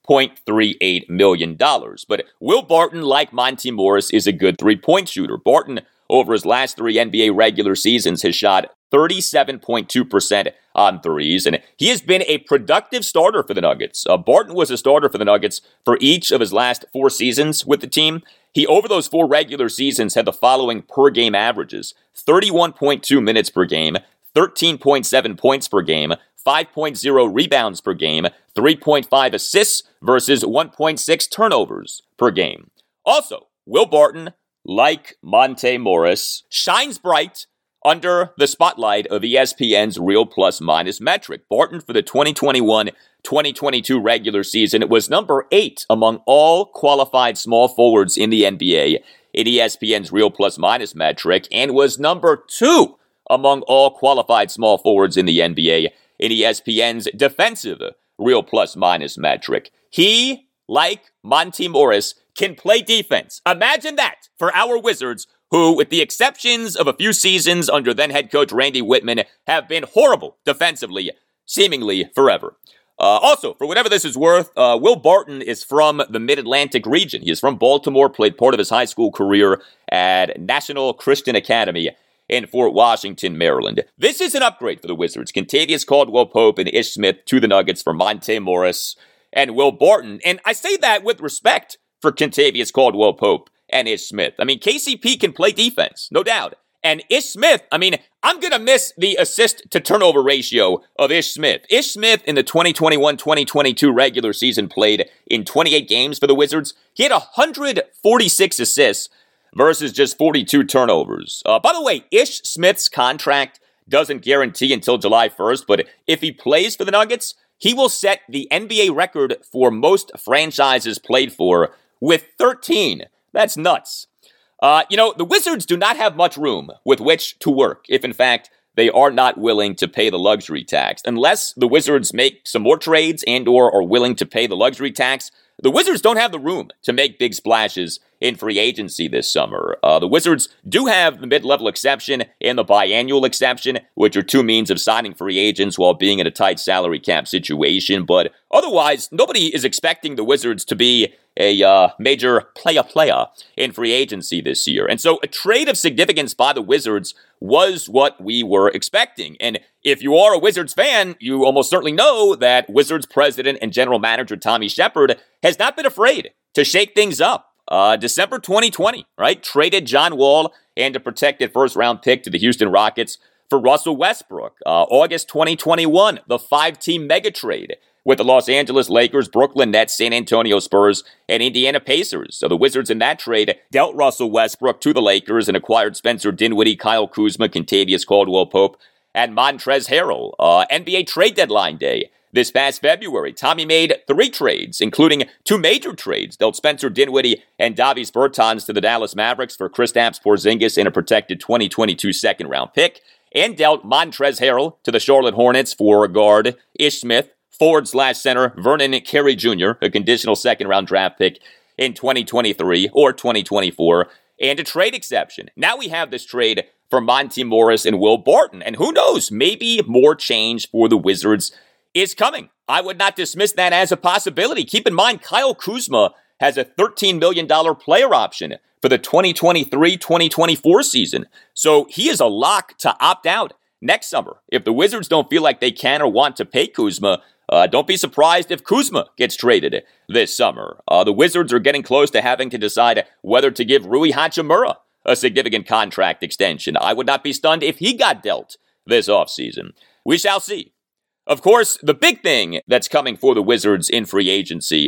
point three eight million dollars. But Will Barton, like Monte Morris, is a good three-point shooter. Barton, over his last three N B A regular seasons, has shot thirty-seven point two percent on threes, and he has been a productive starter for the Nuggets. Uh, Barton was a starter for the Nuggets for each of his last four seasons with the team. He, over those four regular seasons, had the following per-game averages: thirty-one point two minutes per game, thirteen point seven points per game, five point oh rebounds per game, three point five assists versus one point six turnovers per game. Also, Will Barton, like Monte Morris, shines bright under the spotlight of E S P N's Real Plus Minus metric. Barton, for the twenty twenty-one twenty twenty-two regular season, was number eight among all qualified small forwards in the N B A in E S P N's Real Plus Minus metric, and was number two among all qualified small forwards in the N B A in E S P N's defensive Real Plus Minus metric. He, like Monte Morris, can play defense. Imagine that for our Wizards, who, with the exceptions of a few seasons under then-head coach Randy Whitman, have been horrible defensively, seemingly forever. Uh, also, for whatever this is worth, uh, Will Barton is from the Mid-Atlantic region. He is from Baltimore, played part of his high school career at National Christian Academy in Fort Washington, Maryland. This is an upgrade for the Wizards. Kentavious Caldwell-Pope and Ish Smith to the Nuggets for Monte Morris and Will Barton. And I say that with respect for Kentavious Caldwell-Pope and Ish Smith. I mean, K C P can play defense, no doubt. And Ish Smith, I mean, I'm going to miss the assist-to-turnover ratio of Ish Smith. Ish Smith, in the twenty twenty-one twenty twenty-two regular season, played in twenty-eight games for the Wizards. He had one hundred forty-six assists versus just forty-two turnovers. Uh, by the way, Ish Smith's contract doesn't guarantee until July first, but if he plays for the Nuggets, he will set the N B A record for most franchises played for with thirteen. That's nuts. Uh, you know, the Wizards do not have much room with which to work if, in fact, they are not willing to pay the luxury tax. Unless the Wizards make some more trades and or are willing to pay the luxury tax, the Wizards don't have the room to make big splashes in free agency this summer. Uh, the Wizards do have the mid-level exception and the biannual exception, which are two means of signing free agents while being in a tight salary cap situation. But otherwise, nobody is expecting the Wizards to be a uh, major playa-playa in free agency this year. And so a trade of significance by the Wizards was what we were expecting. And if you are a Wizards fan, you almost certainly know that Wizards president and general manager Tommy Shepard has not been afraid to shake things up. Uh, December twenty twenty, right? Traded John Wall and a protected first-round pick to the Houston Rockets for Russell Westbrook. Uh, August twenty twenty-one, the five-team mega trade with the Los Angeles Lakers, Brooklyn Nets, San Antonio Spurs, and Indiana Pacers. So the Wizards in that trade dealt Russell Westbrook to the Lakers and acquired Spencer Dinwiddie, Kyle Kuzma, Kentavious Caldwell-Pope, and Montrezl Harrell. Uh, N B A trade deadline day. This past February, Tommy made three trades, including two major trades. Dealt Spencer Dinwiddie and Davis Bertans to the Dallas Mavericks for Kristaps Porzingis and a protected twenty twenty-two second-round pick, and dealt Montrezl Harrell to the Charlotte Hornets for guard Ish Smith, forward slash center Vernon Carey Junior, a conditional second-round draft pick in twenty twenty-three or twenty twenty-four, and a trade exception. Now we have this trade for Monte Morris and Will Barton, and who knows, maybe more change for the Wizards is coming. I would not dismiss that as a possibility. Keep in mind, Kyle Kuzma has a thirteen million dollars player option for the twenty twenty-three twenty twenty-four season. So he is a lock to opt out next summer. If the Wizards don't feel like they can or want to pay Kuzma, uh, don't be surprised if Kuzma gets traded this summer. Uh, the Wizards are getting close to having to decide whether to give Rui Hachimura a significant contract extension. I would not be stunned if he got dealt this offseason. We shall see. Of course, the big thing that's coming for the Wizards in free agency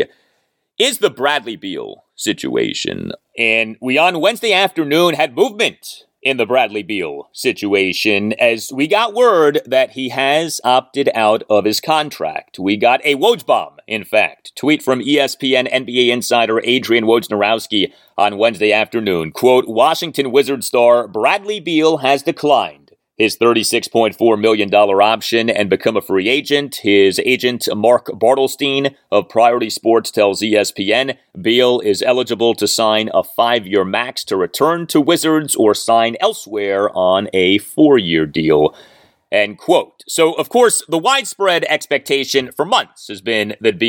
is the Bradley Beal situation. And we on Wednesday afternoon had movement in the Bradley Beal situation as we got word that he has opted out of his contract. We got a Woj bomb, in fact. Tweet from E S P N N B A insider Adrian Wojnarowski on Wednesday afternoon. Quote, Washington Wizards star Bradley Beal has declined his thirty-six point four million dollars option and become a free agent. His agent, Mark Bartelstein of Priority Sports, tells E S P N Beal is eligible to sign a five-year max to return to Wizards or sign elsewhere on a four-year deal. End quote. So, of course, the widespread expectation for months has been that Beal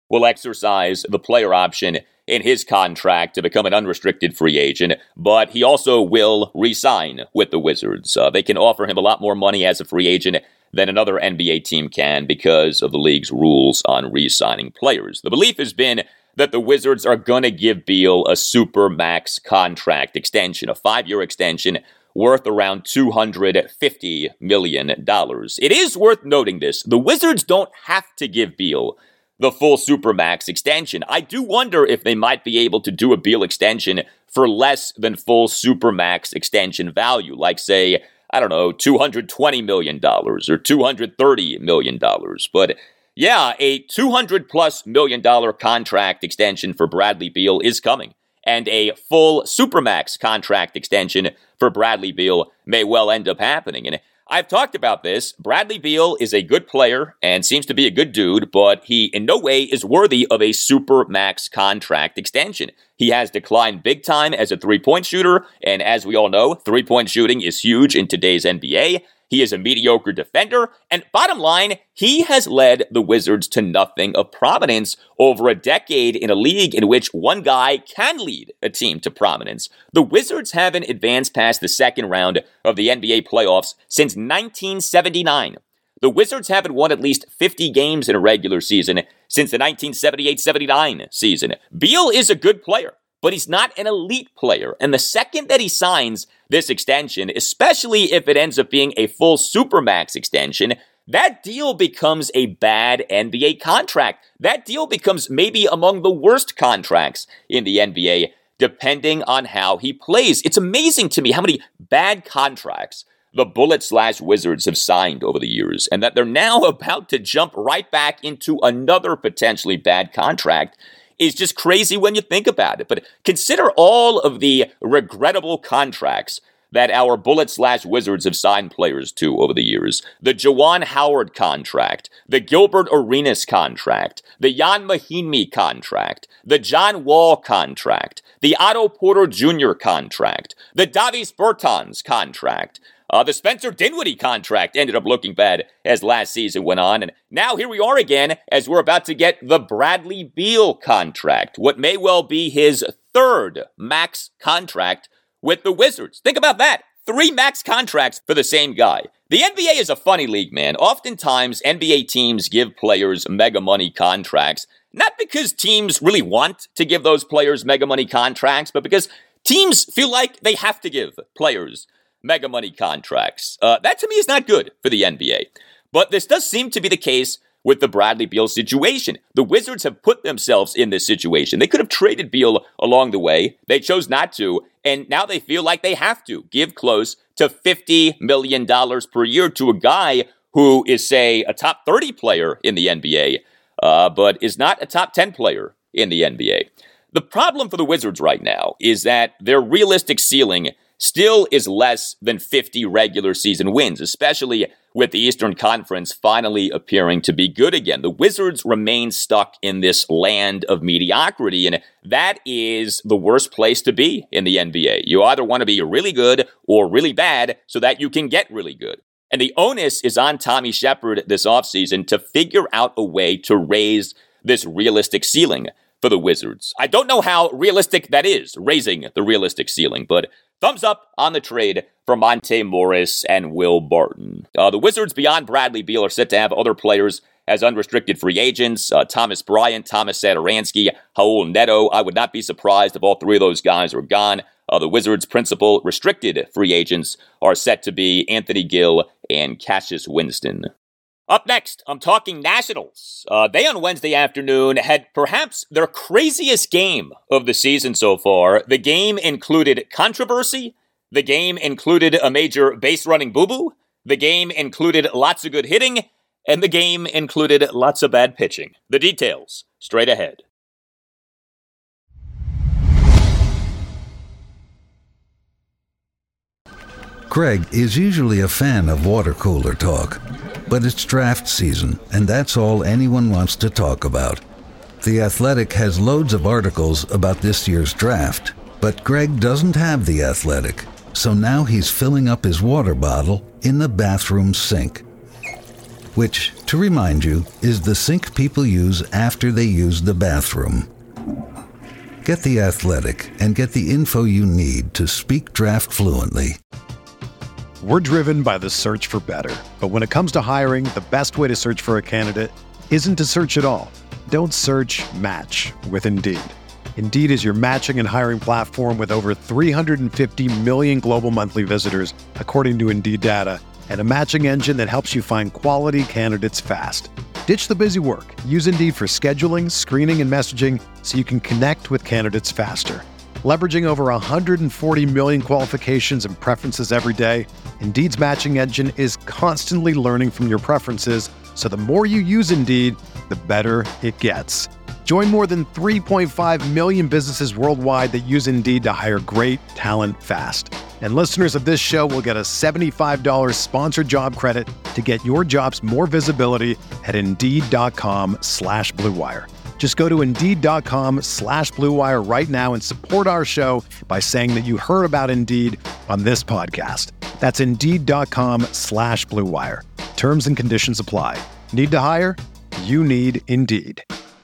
will exercise the player option in his contract to become an unrestricted free agent, but he also will re-sign with the Wizards. Uh, they can offer him a lot more money as a free agent than another N B A team can because of the league's rules on re-signing players. The belief has been that the Wizards are going to give Beal a super max contract extension, a five-year extension worth around two hundred fifty million dollars. It is worth noting this. The Wizards don't have to give Beal the full supermax extension. I do wonder if they might be able to do a Beal extension for less than full supermax extension value, like, say, I don't know, two hundred twenty million dollars or two hundred thirty million dollars. But yeah, a two hundred plus million dollar contract extension for Bradley Beal is coming, and a full supermax contract extension for Bradley Beal may well end up happening. And I've talked about this. Bradley Beal is a good player and seems to be a good dude, but he in no way is worthy of a super max contract extension. He has declined big time as a three-point shooter, and as we all know, three-point shooting is huge in today's N B A. He is a mediocre defender, and bottom line, he has led the Wizards to nothing of prominence over a decade in a league in which one guy can lead a team to prominence. The Wizards haven't advanced past the second round of the N B A playoffs since nineteen seventy-nine. The Wizards haven't won at least fifty games in a regular season since the nineteen seventy-eight seventy-nine season. Beal is a good player, but he's not an elite player. And the second that he signs this extension, especially if it ends up being a full supermax extension, that deal becomes a bad N B A contract. That deal becomes maybe among the worst contracts in the N B A, depending on how he plays. It's amazing to me how many bad contracts the Bullets slash Wizards have signed over the years, and that they're now about to jump right back into another potentially bad contract is just crazy when you think about it. But consider all of the regrettable contracts that our Bullets slash Wizards have signed players to over the years. The Juwan Howard contract, the Gilbert Arenas contract, the Ian Mahinmi contract, the John Wall contract, the Otto Porter Junior contract, the Davis Bertans contract. Uh, the Spencer Dinwiddie contract ended up looking bad as last season went on. And now here we are again as we're about to get the Bradley Beal contract, what may well be his third max contract with the Wizards. Think about that. Three max contracts for the same guy. The N B A is a funny league, man. Oftentimes, N B A teams give players mega money contracts, not because teams really want to give those players mega money contracts, but because teams feel like they have to give players mega money contracts. Uh, that to me is not good for the N B A. But this does seem to be the case with the Bradley Beal situation. The Wizards have put themselves in this situation. They could have traded Beal along the way. They chose not to. And now they feel like they have to give close to fifty million dollars per year to a guy who is, say, a top thirty player in the N B A, uh, but is not a top ten player in the N B A. The problem for the Wizards right now is that their realistic ceiling still is less than fifty regular season wins, especially with the Eastern Conference finally appearing to be good again. The Wizards remain stuck in this land of mediocrity, and that is the worst place to be in the N B A. You either want to be really good or really bad so that you can get really good. And the onus is on Tommy Shepard this offseason to figure out a way to raise this realistic ceiling for the Wizards. I don't know how realistic that is, raising the realistic ceiling, but thumbs up on the trade for Monte Morris and Will Barton. Uh, the Wizards, beyond Bradley Beal, are set to have other players as unrestricted free agents. Uh, Thomas Bryant, Thomas Satoransky, Raul Neto. I would not be surprised if all three of those guys are gone. Uh, the Wizards' principal restricted free agents are set to be Anthony Gill and Cassius Winston. Up next, I'm talking Nationals. Uh, they on Wednesday afternoon had perhaps their craziest game of the season so far. The game included controversy. The game included a major base-running boo-boo. The game included lots of good hitting. And the game included lots of bad pitching. The details, straight ahead. Greg is usually a fan of water cooler talk. But it's draft season, and that's all anyone wants to talk about. The Athletic has loads of articles about this year's draft, but Greg doesn't have The Athletic, so now he's filling up his water bottle in the bathroom sink. which, to remind you, is the sink people use after they use the bathroom. Get The Athletic and get the info you need to speak draft fluently. We're driven by the search for better. But when it comes to hiring, the best way to search for a candidate isn't to search at all. Don't search, match with Indeed. Indeed is your matching and hiring platform with over three hundred fifty million global monthly visitors, according to Indeed data, and a matching engine that helps you find quality candidates fast. Ditch the busy work. Use Indeed for scheduling, screening, and messaging so you can connect with candidates faster. Leveraging over one hundred forty million qualifications and preferences every day, Indeed's matching engine is constantly learning from your preferences, so the more you use Indeed, the better it gets. Join more than three point five million businesses worldwide that use Indeed to hire great talent fast. And listeners of this show will get a seventy-five dollars sponsored job credit to get your jobs more visibility at Indeed.com slash Blue Wire. Just go to Indeed.com slash Blue Wire right now and support our show by saying that you heard about Indeed on this podcast. That's Indeed.com slash Blue Wire. Terms and conditions apply. Need to hire? You need Indeed.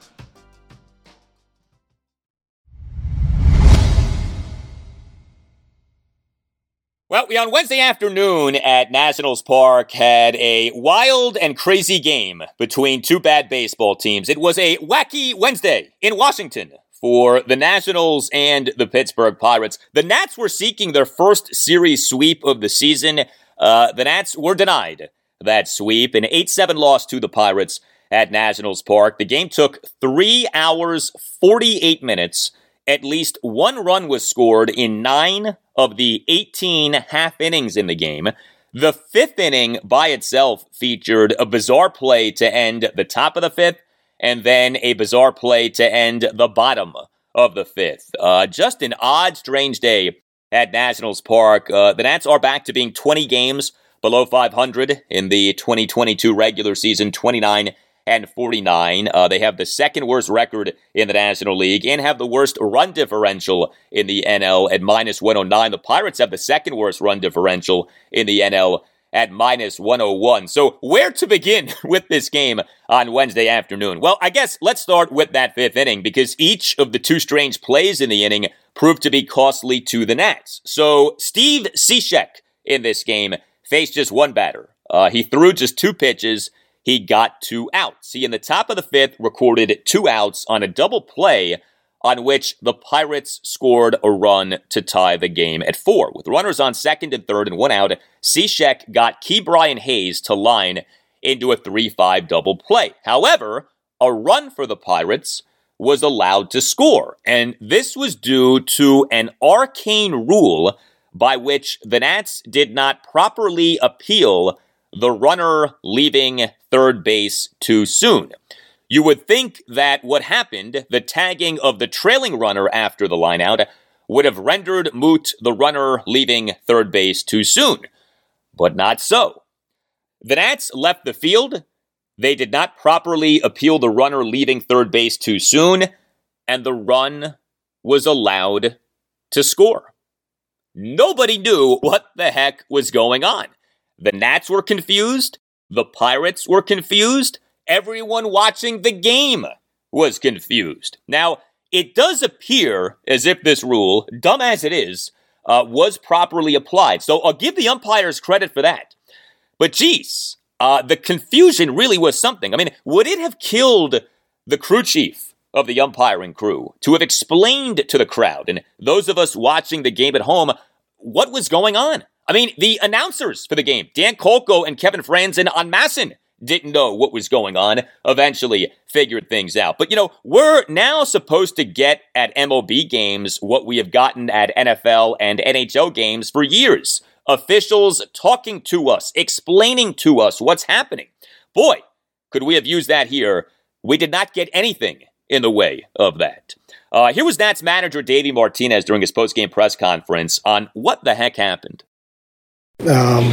Well, we on Wednesday afternoon at Nationals Park had a wild and crazy game between two bad baseball teams. It was a wacky Wednesday in Washington for the Nationals and the Pittsburgh Pirates. The Nats were seeking their first series sweep of the season. Uh, the Nats were denied that sweep, an eight seven loss to the Pirates at Nationals Park. The game took three hours, forty-eight minutes. At least one run was scored in nine of the eighteen half innings in the game. The fifth inning by itself featured a bizarre play to end the top of the fifth, and then a bizarre play to end the bottom of the fifth. Uh, just an odd, strange day at Nationals Park. Uh, the Nats are back to being twenty games below five hundred in the twenty twenty-two regular season, twenty-nine and forty-nine. Uh, they have the second worst record in the National League and have the worst run differential in the N L at minus one oh nine. The Pirates have the second worst run differential in the N L at minus one oh one. So where to begin with this game on Wednesday afternoon? Well, I guess let's start with that fifth inning because each of the two strange plays in the inning proved to be costly to the Nats. So Steve Cishek in this game faced just one batter. Uh, he threw just two pitches. He got two outs. He, in the top of the fifth, recorded two outs on a double play on which the Pirates scored a run to tie the game at four. With runners on second and third and one out, Cishek got Ke'Bryan Hayes to line into a three five double play. However, a run for the Pirates was allowed to score, and this was due to an arcane rule by which the Nats did not properly appeal the runner leaving third base too soon. You would think that what happened, the tagging of the trailing runner after the lineout, would have rendered moot the runner leaving third base too soon. But not so. The Nats left the field. They did not properly appeal the runner leaving third base too soon, and the run was allowed to score. Nobody knew what the heck was going on. The Nats were confused. The Pirates were confused. Everyone watching the game was confused. Now, it does appear as if this rule, dumb as it is, uh, was properly applied. So I'll give the umpires credit for that. But geez, uh, the confusion really was something. I mean, would it have killed the crew chief of the umpiring crew to have explained to the crowd and those of us watching the game at home what was going on? I mean, the announcers for the game, Dan Kolko and Kevin Franzen on Masson, didn't know what was going on, eventually figured things out. But, you know, we're now supposed to get at M L B games what we have gotten at N F L and N H L games for years. Officials talking to us, explaining to us what's happening. Boy, could we have used that here. We did not get anything in the way of that. Uh, here was Nats manager Davey Martinez during his post-game press conference on what the heck happened. Um,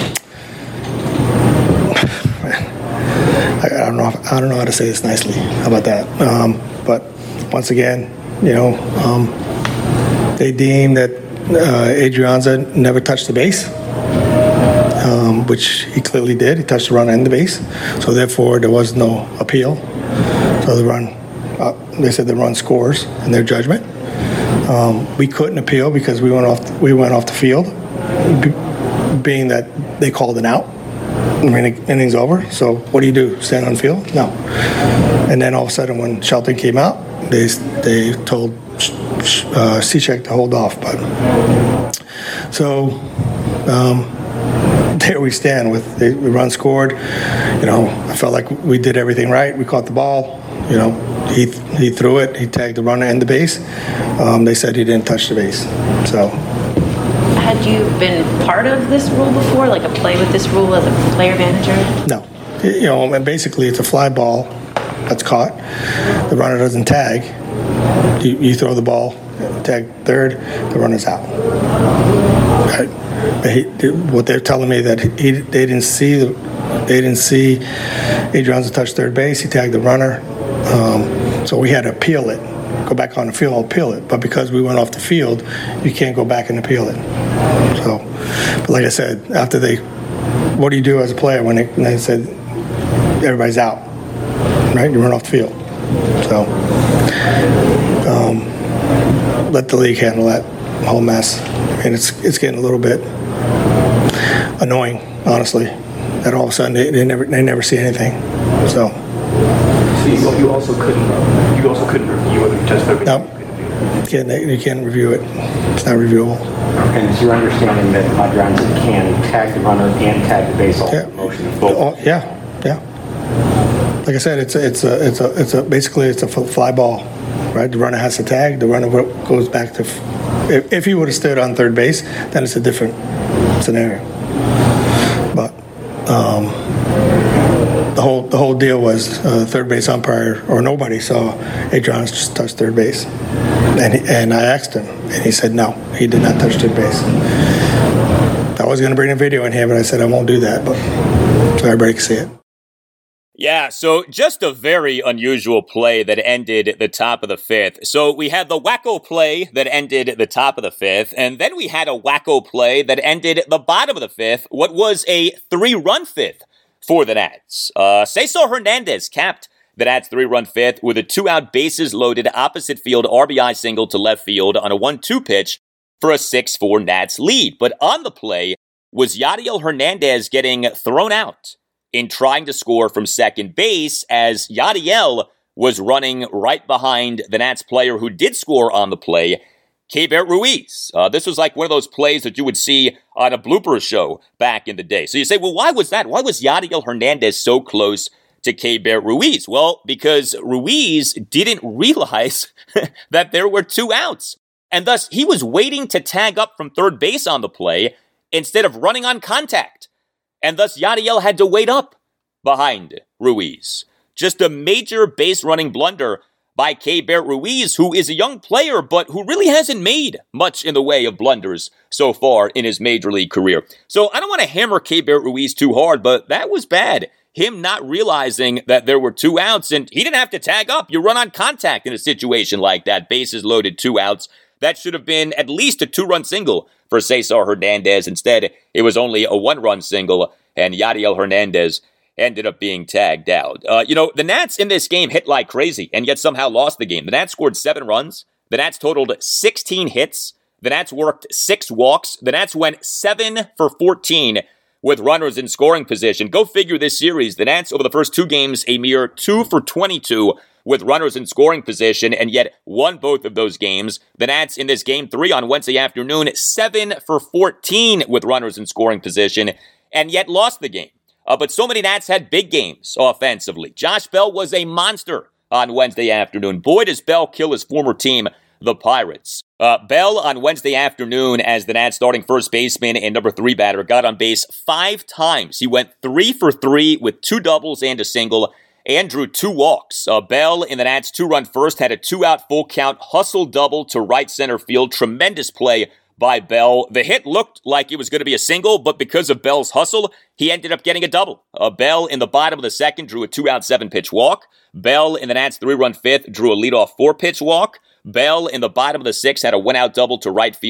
I, I don't know. If, I don't know how to say this nicely. How about that? Um, but once again, you know, um, they deem that uh, Adrianza never touched the base. Um, um, which he clearly did. He touched the runner and the base, so therefore there was no appeal. So the run, uh, they said the run scores in their judgment. Um, we couldn't appeal because we went off. We went off the field, being that they called an out. I mean, innings over. So what do you do? Stand on the field? No. And then all of a sudden, when Shelton came out, they they told uh, Cishek to hold off. But so um, there we stand with the run scored. You know, I felt like we did everything right. We caught the ball. You know, he he threw it. He tagged the runner and the base. Um, they said he didn't touch the base. So. Had you been part of this rule before, like a play with this rule as a player manager? No. You know, and basically it's a fly ball that's caught. The runner doesn't tag. You, you throw the ball, tag third, the runner's out. Right? But he, what they're telling me that he they didn't see the, they didn't see Adrianza touch third base. He tagged the runner, um, so we had to appeal it. Go back on the field, appeal it. But because we went off the field, you can't go back and appeal it. So, but like I said, after they, what do you do as a player when they, when they said everybody's out, right? You run off the field. So, um, let the league handle that whole mess. And it's it's getting a little bit annoying, honestly, that all of a sudden they, they never they never see anything. So. So you, you also couldn't you also couldn't review it because they're no, you can't you can't review it. It's not reviewable. And it's your understanding that Adrianza can tag the runner and tag the base all yeah. in motion of both. Oh, yeah, yeah. Like I said, it's a, it's a it's a it's a basically it's a fly ball, right? The runner has to tag. The runner goes back to. If, if he would have stood on third base, then it's a different scenario. But. Um, The whole the whole deal was uh, third base umpire or nobody saw Adrian just touch third base, and he, and I asked him, and he said no, he did not touch third base. I was going to bring a video in here, but I said I won't do that, but so everybody can see it. Yeah, so just a very unusual play that ended the top of the fifth. So we had the wacko play that ended the top of the fifth, and then we had a wacko play that ended the bottom of the fifth, what was a three-run fifth for the Nats. Uh, Cesar Hernandez capped the Nats' three-run fifth with a two-out bases-loaded opposite field R B I single to left field on a one two pitch for a six four Nats lead. But on the play was Yadiel Hernandez getting thrown out in trying to score from second base as Yadiel was running right behind the Nats player who did score on the play, Keibert Ruiz. Uh, this was like one of those plays that you would see on a blooper show back in the day. So you say, well, why was that? Why was Yadiel Hernandez so close to Keibert Ruiz? Well, because Ruiz didn't realize that there were two outs. And thus, he was waiting to tag up from third base on the play instead of running on contact. And thus, Yadiel had to wait up behind Ruiz. Just a major base-running blunder by Keibert Ruiz, who is a young player, but who really hasn't made much in the way of blunders so far in his major league career. So I don't want to hammer Keibert Ruiz too hard, but that was bad. Him not realizing that there were two outs, and he didn't have to tag up. You run on contact in a situation like that. Bases loaded, two outs. That should have been at least a two-run single for Cesar Hernandez. Instead, it was only a one-run single, and Yadiel Hernandez ended up being tagged out. Uh, you know, the Nats in this game hit like crazy and yet somehow lost the game. The Nats scored seven runs. The Nats totaled sixteen hits. The Nats worked six walks. The Nats went seven for fourteen with runners in scoring position. Go figure this series. The Nats over the first two games, a mere two for twenty-two with runners in scoring position and yet won both of those games. The Nats in this game three on Wednesday afternoon, seven for fourteen with runners in scoring position and yet lost the game. Uh, but so many Nats had big games offensively. Josh Bell was a monster on Wednesday afternoon. Boy, does Bell kill his former team, the Pirates. Uh, Bell on Wednesday afternoon as the Nats starting first baseman and number three batter got on base five times. He went three for three with two doubles and a single and drew two walks. Uh, Bell in the Nats two-run first had a two-out full count hustle double to right center field. Tremendous play by Bell. The hit looked like it was going to be a single, but because of Bell's hustle, he ended up getting a double. Uh, Bell in the bottom of the second drew a two-out seven-pitch walk. Bell in the Nats three-run fifth drew a leadoff four-pitch walk. Bell in the bottom of the sixth had a one-out double to right field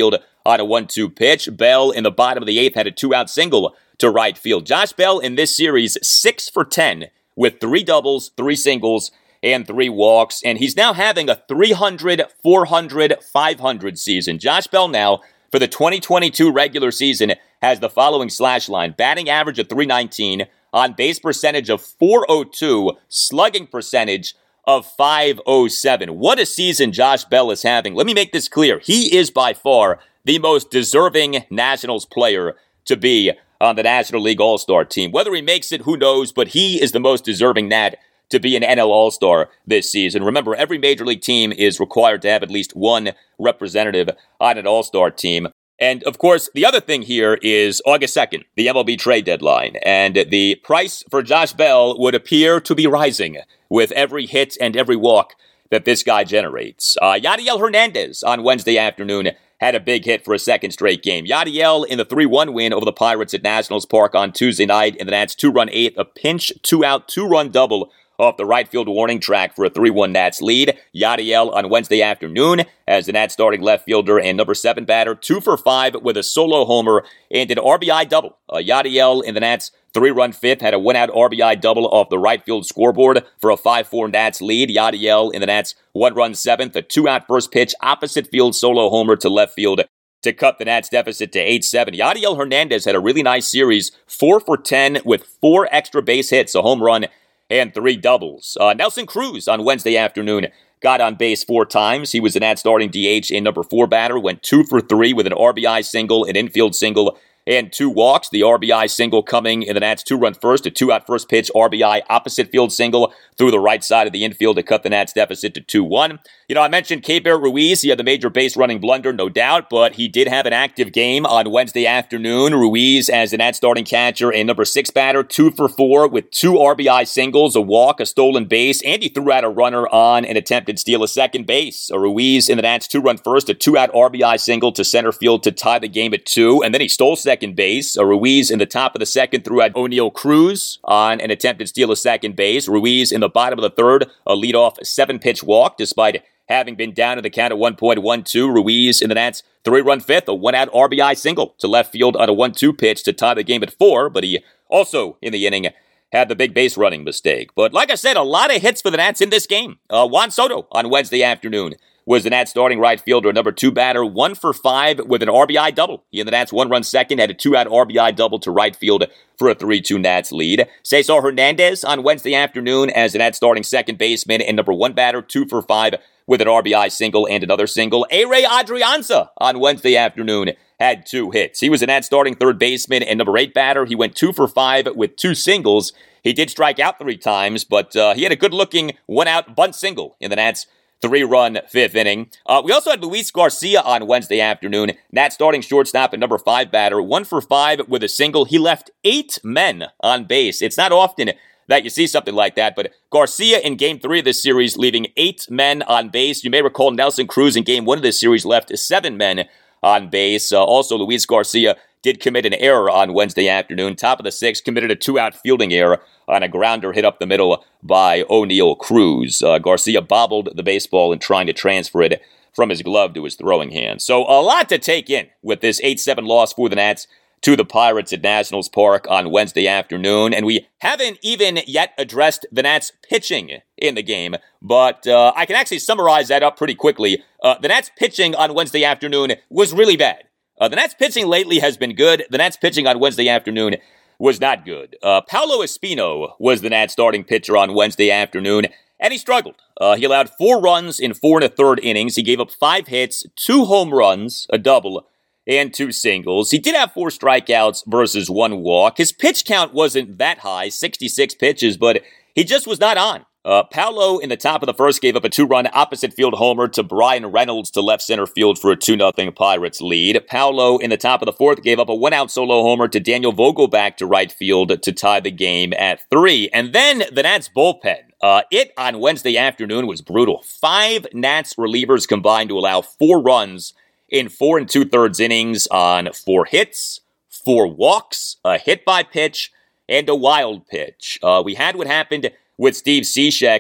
on a one two pitch. Bell in the bottom of the eighth had a two-out single to right field. Josh Bell in this series, six for ten with three doubles, three singles, and three walks. And he's now having a three hundred, four hundred, five hundred season. Josh Bell now, for the twenty twenty-two regular season, has the following slash line. Batting average of three nineteen, on-base percentage of four oh two, slugging percentage of five oh seven. What a season Josh Bell is having. Let me make this clear. He is by far the most deserving Nationals player to be on the National League All-Star team. Whether he makes it, who knows, but he is the most deserving Nat to be an N L All-Star this season. Remember, every Major League team is required to have at least one representative on an All-Star team. And, of course, the other thing here is August second, the M L B trade deadline. And the price for Josh Bell would appear to be rising with every hit and every walk that this guy generates. Uh, Yadiel Hernandez on Wednesday afternoon had a big hit for a second straight game. Yadiel in the three one win over the Pirates at Nationals Park on Tuesday night in the Nats' two-run eighth, a pinch, two-out, two-run double off the right field warning track for a three one Nats lead. Yadiel on Wednesday afternoon as the Nats starting left fielder and number seven batter, two for five with a solo homer and an R B I double. Uh, Yadiel in the Nats' three-run fifth had a one-out R B I double off the right field scoreboard for a five four Nats lead. Yadiel in the Nats' one-run seventh, a two-out first pitch opposite field solo homer to left field to cut the Nats deficit to eight seven. Yadiel Hernandez had a really nice series, four for ten with four extra base hits, a home run, and three doubles. Uh, Nelson Cruz on Wednesday afternoon got on base four times. He was the Nats starting D H and number four batter, went two for three with an R B I single, an infield single, and two walks. The R B I single coming in the Nats' two-run first, a two-out first pitch R B I opposite field single through the right side of the infield to cut the Nats deficit to two one. You know, I mentioned Keibert Ruiz. He had the major base running blunder, no doubt, but he did have an active game on Wednesday afternoon. Ruiz as the Nats starting catcher and number six batter, two for four with two R B I singles, a walk, a stolen base, and he threw out a runner on an attempted steal of second base. A Ruiz in the Nats' two-run first, a two-out R B I single to center field to tie the game at two, and then he stole second base. A Ruiz in the top of the second threw out O'Neill Cruz on an attempted steal of second base. Ruiz in the bottom of the third, a leadoff seven-pitch walk despite having been down to the count at one point one two. Ruiz in the Nats' three-run fifth, a one-out R B I single to left field on a one two pitch to tie the game at four, but he also, in the inning, had the big base running mistake. But like I said, a lot of hits for the Nats in this game. Uh, Juan Soto on Wednesday afternoon was the Nats starting right fielder, number two batter, one for five with an R B I double. He in the Nats' one-run second had a two-out R B I double to right field for a three two Nats lead. Cesar Hernandez on Wednesday afternoon as the Nats starting second baseman and number one batter, two for five with an R B I single and another single. A-Ray Adrianza on Wednesday afternoon had two hits. He was the Nats starting third baseman and number eight batter. He went two for five with two singles. He did strike out three times, but uh, he had a good-looking one-out bunt single in the Nats' three-run fifth inning. Uh, we also had Luis Garcia on Wednesday afternoon. Nats starting shortstop and number five batter, one for five with a single. He left eight men on base. It's not often that you see something like that, but Garcia in game three of this series leaving eight men on base. You may recall Nelson Cruz in game one of this series left seven men on base. Uh, also, Luis Garcia did commit an error on Wednesday afternoon. Top of the sixth, committed a two-out fielding error on a grounder hit up the middle by O'Neill Cruz. Uh, Garcia bobbled the baseball in trying to transfer it from his glove to his throwing hand. So a lot to take in with this eight seven loss for the Nats to the Pirates at Nationals Park on Wednesday afternoon. And we haven't even yet addressed the Nats pitching in the game, but uh, I can actually summarize that up pretty quickly. Uh, the Nats pitching on Wednesday afternoon was really bad. Uh, the Nats pitching lately has been good. The Nats pitching on Wednesday afternoon was not good. Uh, Paolo Espino was the Nats starting pitcher on Wednesday afternoon, and he struggled. Uh, he allowed four runs in four and a third innings. He gave up five hits, two home runs, a double, and two singles. He did have four strikeouts versus one walk. His pitch count wasn't that high, sixty-six pitches, but he just was not on. Uh, Paolo in the top of the first gave up a two-run opposite field homer to Brian Reynolds to left center field for a two nothing Pirates lead. Paolo in the top of the fourth gave up a one-out solo homer to Daniel Vogelbach to right field to tie the game at three. And then the Nats bullpen. Uh, it on Wednesday afternoon was brutal. Five Nats relievers combined to allow four runs in four and two-thirds innings on four hits, four walks, a hit by pitch, and a wild pitch. Uh, we had what happened with Steve Cishek, and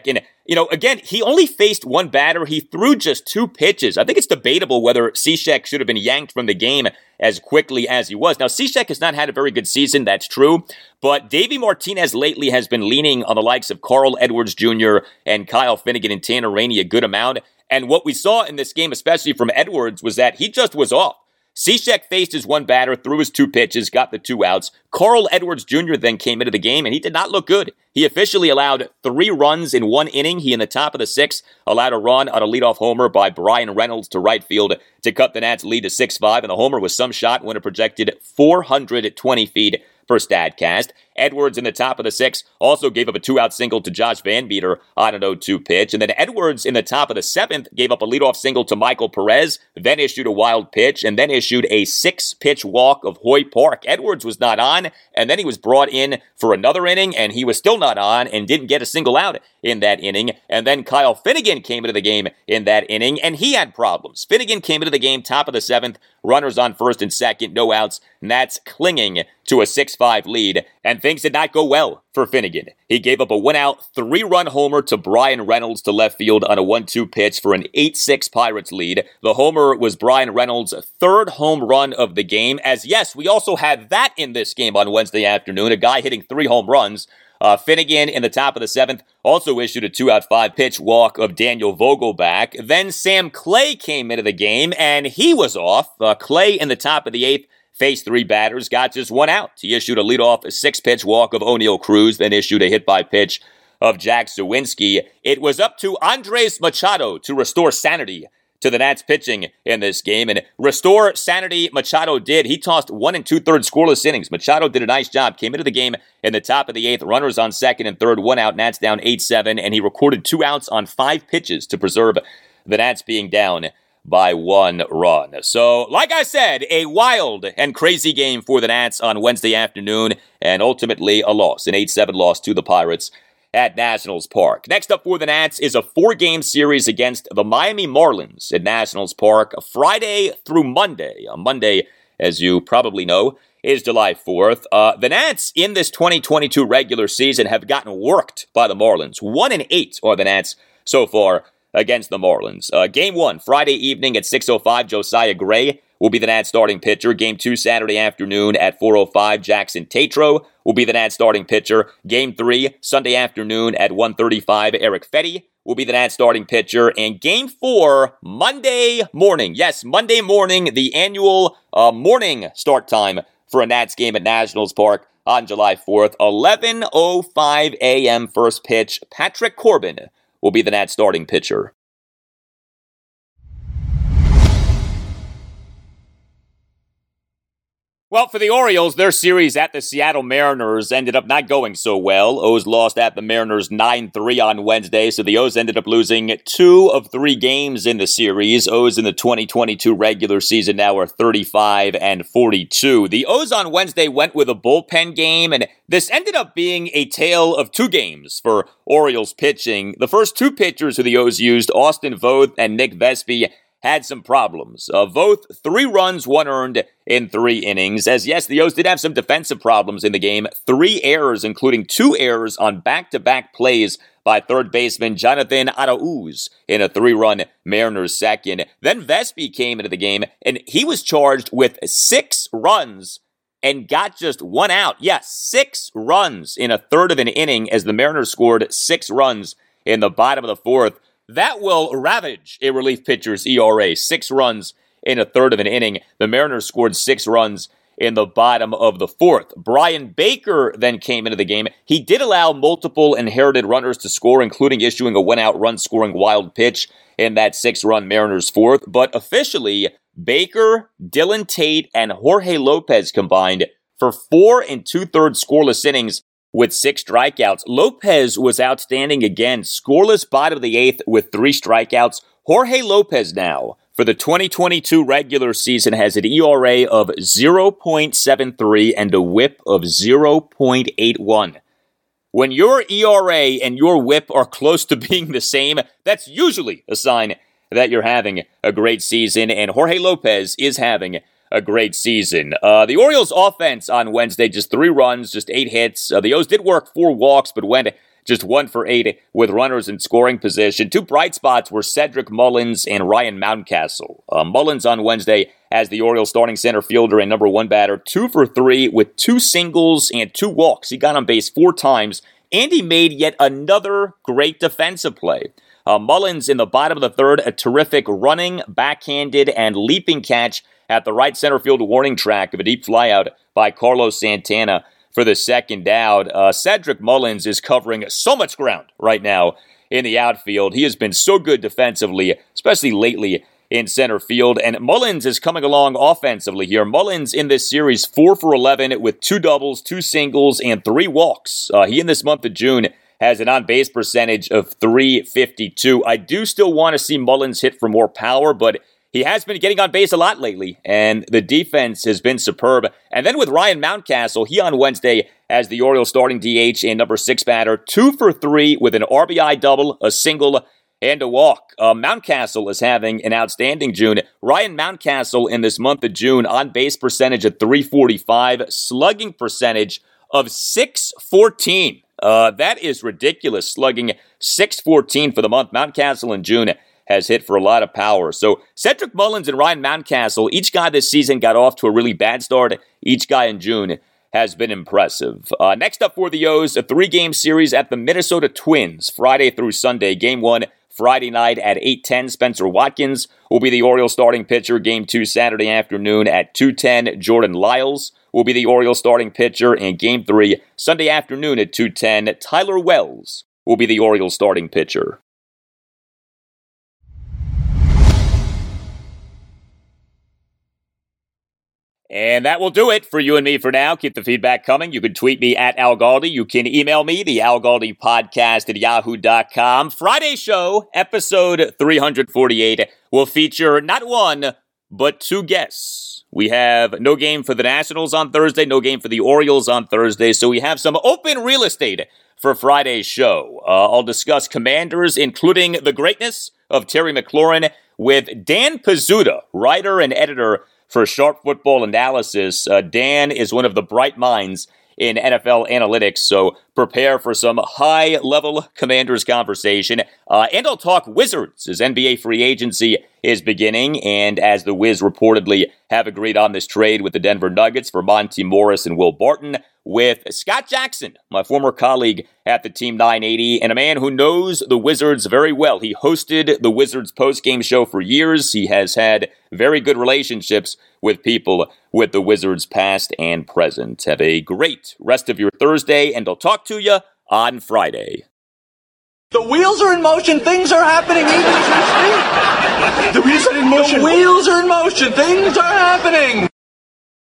you know, again, he only faced one batter. He threw just two pitches. I think it's debatable whether Cishek should have been yanked from the game as quickly as he was. Now, Cishek has not had a very good season, that's true, but Davey Martinez lately has been leaning on the likes of Carl Edwards Junior and Kyle Finnegan and Tanner Rainey a good amount. And what we saw in this game, especially from Edwards, was that he just was off. Cishek faced his one batter, threw his two pitches, got the two outs. Carl Edwards Junior then came into the game, and he did not look good. He officially allowed three runs in one inning. He, in the top of the sixth, allowed a run on a leadoff homer by Brian Reynolds to right field to cut the Nats' lead to six five, and the homer was some shot when it projected four hundred twenty feet per StatCast. Edwards in the top of the sixth also gave up a two-out single to Josh Van Meter on an oh two pitch. And then Edwards in the top of the seventh gave up a leadoff single to Michael Perez, then issued a wild pitch, and then issued a six-pitch walk of Hoy Park. Edwards was not on, and then he was brought in for another inning, and he was still not on and didn't get a single out in that inning. And then Kyle Finnegan came into the game in that inning, and he had problems. Finnegan came into the game top of the seventh, runners on first and second, no outs. Nats clinging to a six five lead, and things did not go well for Finnegan. He gave up a one-out, three-run homer to Brian Reynolds to left field on a one two pitch for an eight six Pirates lead. The homer was Brian Reynolds' third home run of the game, as yes, we also had that in this game on Wednesday afternoon, a guy hitting three home runs. Uh, Finnegan in the top of the seventh also issued a two-out, five-pitch walk of Daniel Vogelbach. Then Sam Clay came into the game, and he was off. Uh, Clay in the top of the eighth faced three batters, got just one out. He issued a leadoff, a six-pitch walk of O'Neal Cruz, then issued a hit-by-pitch of Jack Suwinski. It was up to Andres Machado to restore sanity to the Nats pitching in this game, and restore sanity Machado did. He tossed one and two-thirds scoreless innings. Machado did a nice job, came into the game in the top of the eighth, runners on second and third, one out, Nats down eight seven, and he recorded two outs on five pitches to preserve the Nats being down by one run. So, like I said, a wild and crazy game for the Nats on Wednesday afternoon, and ultimately a loss, an eight seven loss to the Pirates at Nationals Park. Next up for the Nats is a four-game series against the Miami Marlins at Nationals Park, Friday through Monday. On Monday, as you probably know, is July fourth. Uh, the Nats in this twenty twenty-two regular season have gotten worked by the Marlins. One and eight are the Nats so far against the Marlins. Uh, game one, Friday evening at six oh five, Josiah Gray will be the Nats starting pitcher. Game two, Saturday afternoon at four oh five, Jackson Tatro will be the Nats starting pitcher. Game three, Sunday afternoon at one thirty-five, Eric Fetty will be the Nats starting pitcher. And game four, Monday morning. Yes, Monday morning, the annual uh, morning start time for a Nats game at Nationals Park on July fourth. eleven oh five a.m. first pitch. Patrick Corbin will be the Nats starting pitcher. Well, for the Orioles, their series at the Seattle Mariners ended up not going so well. O's lost at the Mariners nine three on Wednesday, so the O's ended up losing two of three games in the series. O's in the twenty twenty-two regular season now are thirty-five and forty-two. The O's on Wednesday went with a bullpen game, and this ended up being a tale of two games for Orioles pitching. The first two pitchers who the O's used, Austin Voth and Nick Vespi, had some problems. Uh, Voth, three runs, one earned in three innings. As yes, the O's did have some defensive problems in the game. Three errors, including two errors on back-to-back plays by third baseman Jonathan Arauz in a three-run Mariners second. Then Vespi came into the game, and he was charged with six runs and got just one out. Yes, six runs in a third of an inning as the Mariners scored six runs in the bottom of the fourth. That will ravage a relief pitcher's E R A. Six runs in a third of an inning. The Mariners scored six runs in the bottom of the fourth. Brian Baker then came into the game. He did allow multiple inherited runners to score, including issuing a one-out run-scoring wild pitch in that six-run Mariners fourth. But officially, Baker, Dylan Tate, and Jorge Lopez combined for four and two-thirds scoreless innings with six strikeouts. Lopez was outstanding again, scoreless bottom of the eighth with three strikeouts. Jorge Lopez now, for the twenty twenty-two regular season, has an E R A of zero point seven three and a whip of zero point eight one. When your E R A and your whip are close to being the same, that's usually a sign that you're having a great season, and Jorge Lopez is having a great season. Uh, the Orioles offense on Wednesday, just three runs, just eight hits. Uh, the O's did work four walks, but went just one for eight with runners in scoring position. Two bright spots were Cedric Mullins and Ryan Mountcastle. Uh, Mullins on Wednesday as the Orioles starting center fielder and number one batter, two for three with two singles and two walks. He got on base four times, and he made yet another great defensive play. Uh, Mullins in the bottom of the third, a terrific running, backhanded, and leaping catch at the right center field warning track of a deep flyout by Carlos Santana for the second out. Uh, Cedric Mullins is covering so much ground right now in the outfield. He has been so good defensively, especially lately in center field. And Mullins is coming along offensively here. Mullins in this series, four for eleven with two doubles, two singles, and three walks. Uh, he in this month of June has an on-base percentage of three fifty-two. I do still want to see Mullins hit for more power, but he has been getting on base a lot lately, and the defense has been superb. And then with Ryan Mountcastle, he on Wednesday as the Orioles starting D H and number six batter, two for three with an R B I double, a single, and a walk. Uh, Mountcastle is having an outstanding June. Ryan Mountcastle in this month of June, on-base percentage of three forty-five, slugging percentage of six fourteen. Uh, that is ridiculous, slugging six fourteen for the month. Mountcastle in June has hit for a lot of power. So Cedric Mullins and Ryan Mountcastle, each guy this season got off to a really bad start. Each guy in June has been impressive. Uh, next up for the O's, a three-game series at the Minnesota Twins, Friday through Sunday. Game one, Friday night at eight ten. Spencer Watkins will be the Orioles starting pitcher. Game two, Saturday afternoon at two ten. Jordan Lyles will be the Orioles starting pitcher. And game three, Sunday afternoon at two ten. Tyler Wells will be the Orioles starting pitcher. And that will do it for you and me for now. Keep the feedback coming. You can tweet me at Al Galdi. You can email me, the Al Galdi podcast at yahoo dot com. Friday show, episode three forty-eight, will feature not one, but two guests. We have no game for the Nationals on Thursday, no game for the Orioles on Thursday, so we have some open real estate for Friday's show. Uh, I'll discuss Commanders, including the greatness of Terry McLaurin, with Dan Pizzuta, writer and editor for Sharp Football Analysis. Uh, Dan is one of the bright minds in N F L analytics, so prepare for some high-level Commanders conversation. Uh, and I'll talk Wizards as N B A free agency is beginning, and as the Wiz reportedly have agreed on this trade with the Denver Nuggets for Monty Morris and Will Barton, with Scott Jackson, my former colleague at the Team nine eighty, and a man who knows the Wizards very well. He hosted the Wizards postgame show for years. He has had very good relationships with people with the Wizards past and present. Have a great rest of your Thursday, and I'll talk to you on Friday. The wheels are in motion. Things are happening even as we speak. The wheels are in motion. The wheels are in motion. Things are happening.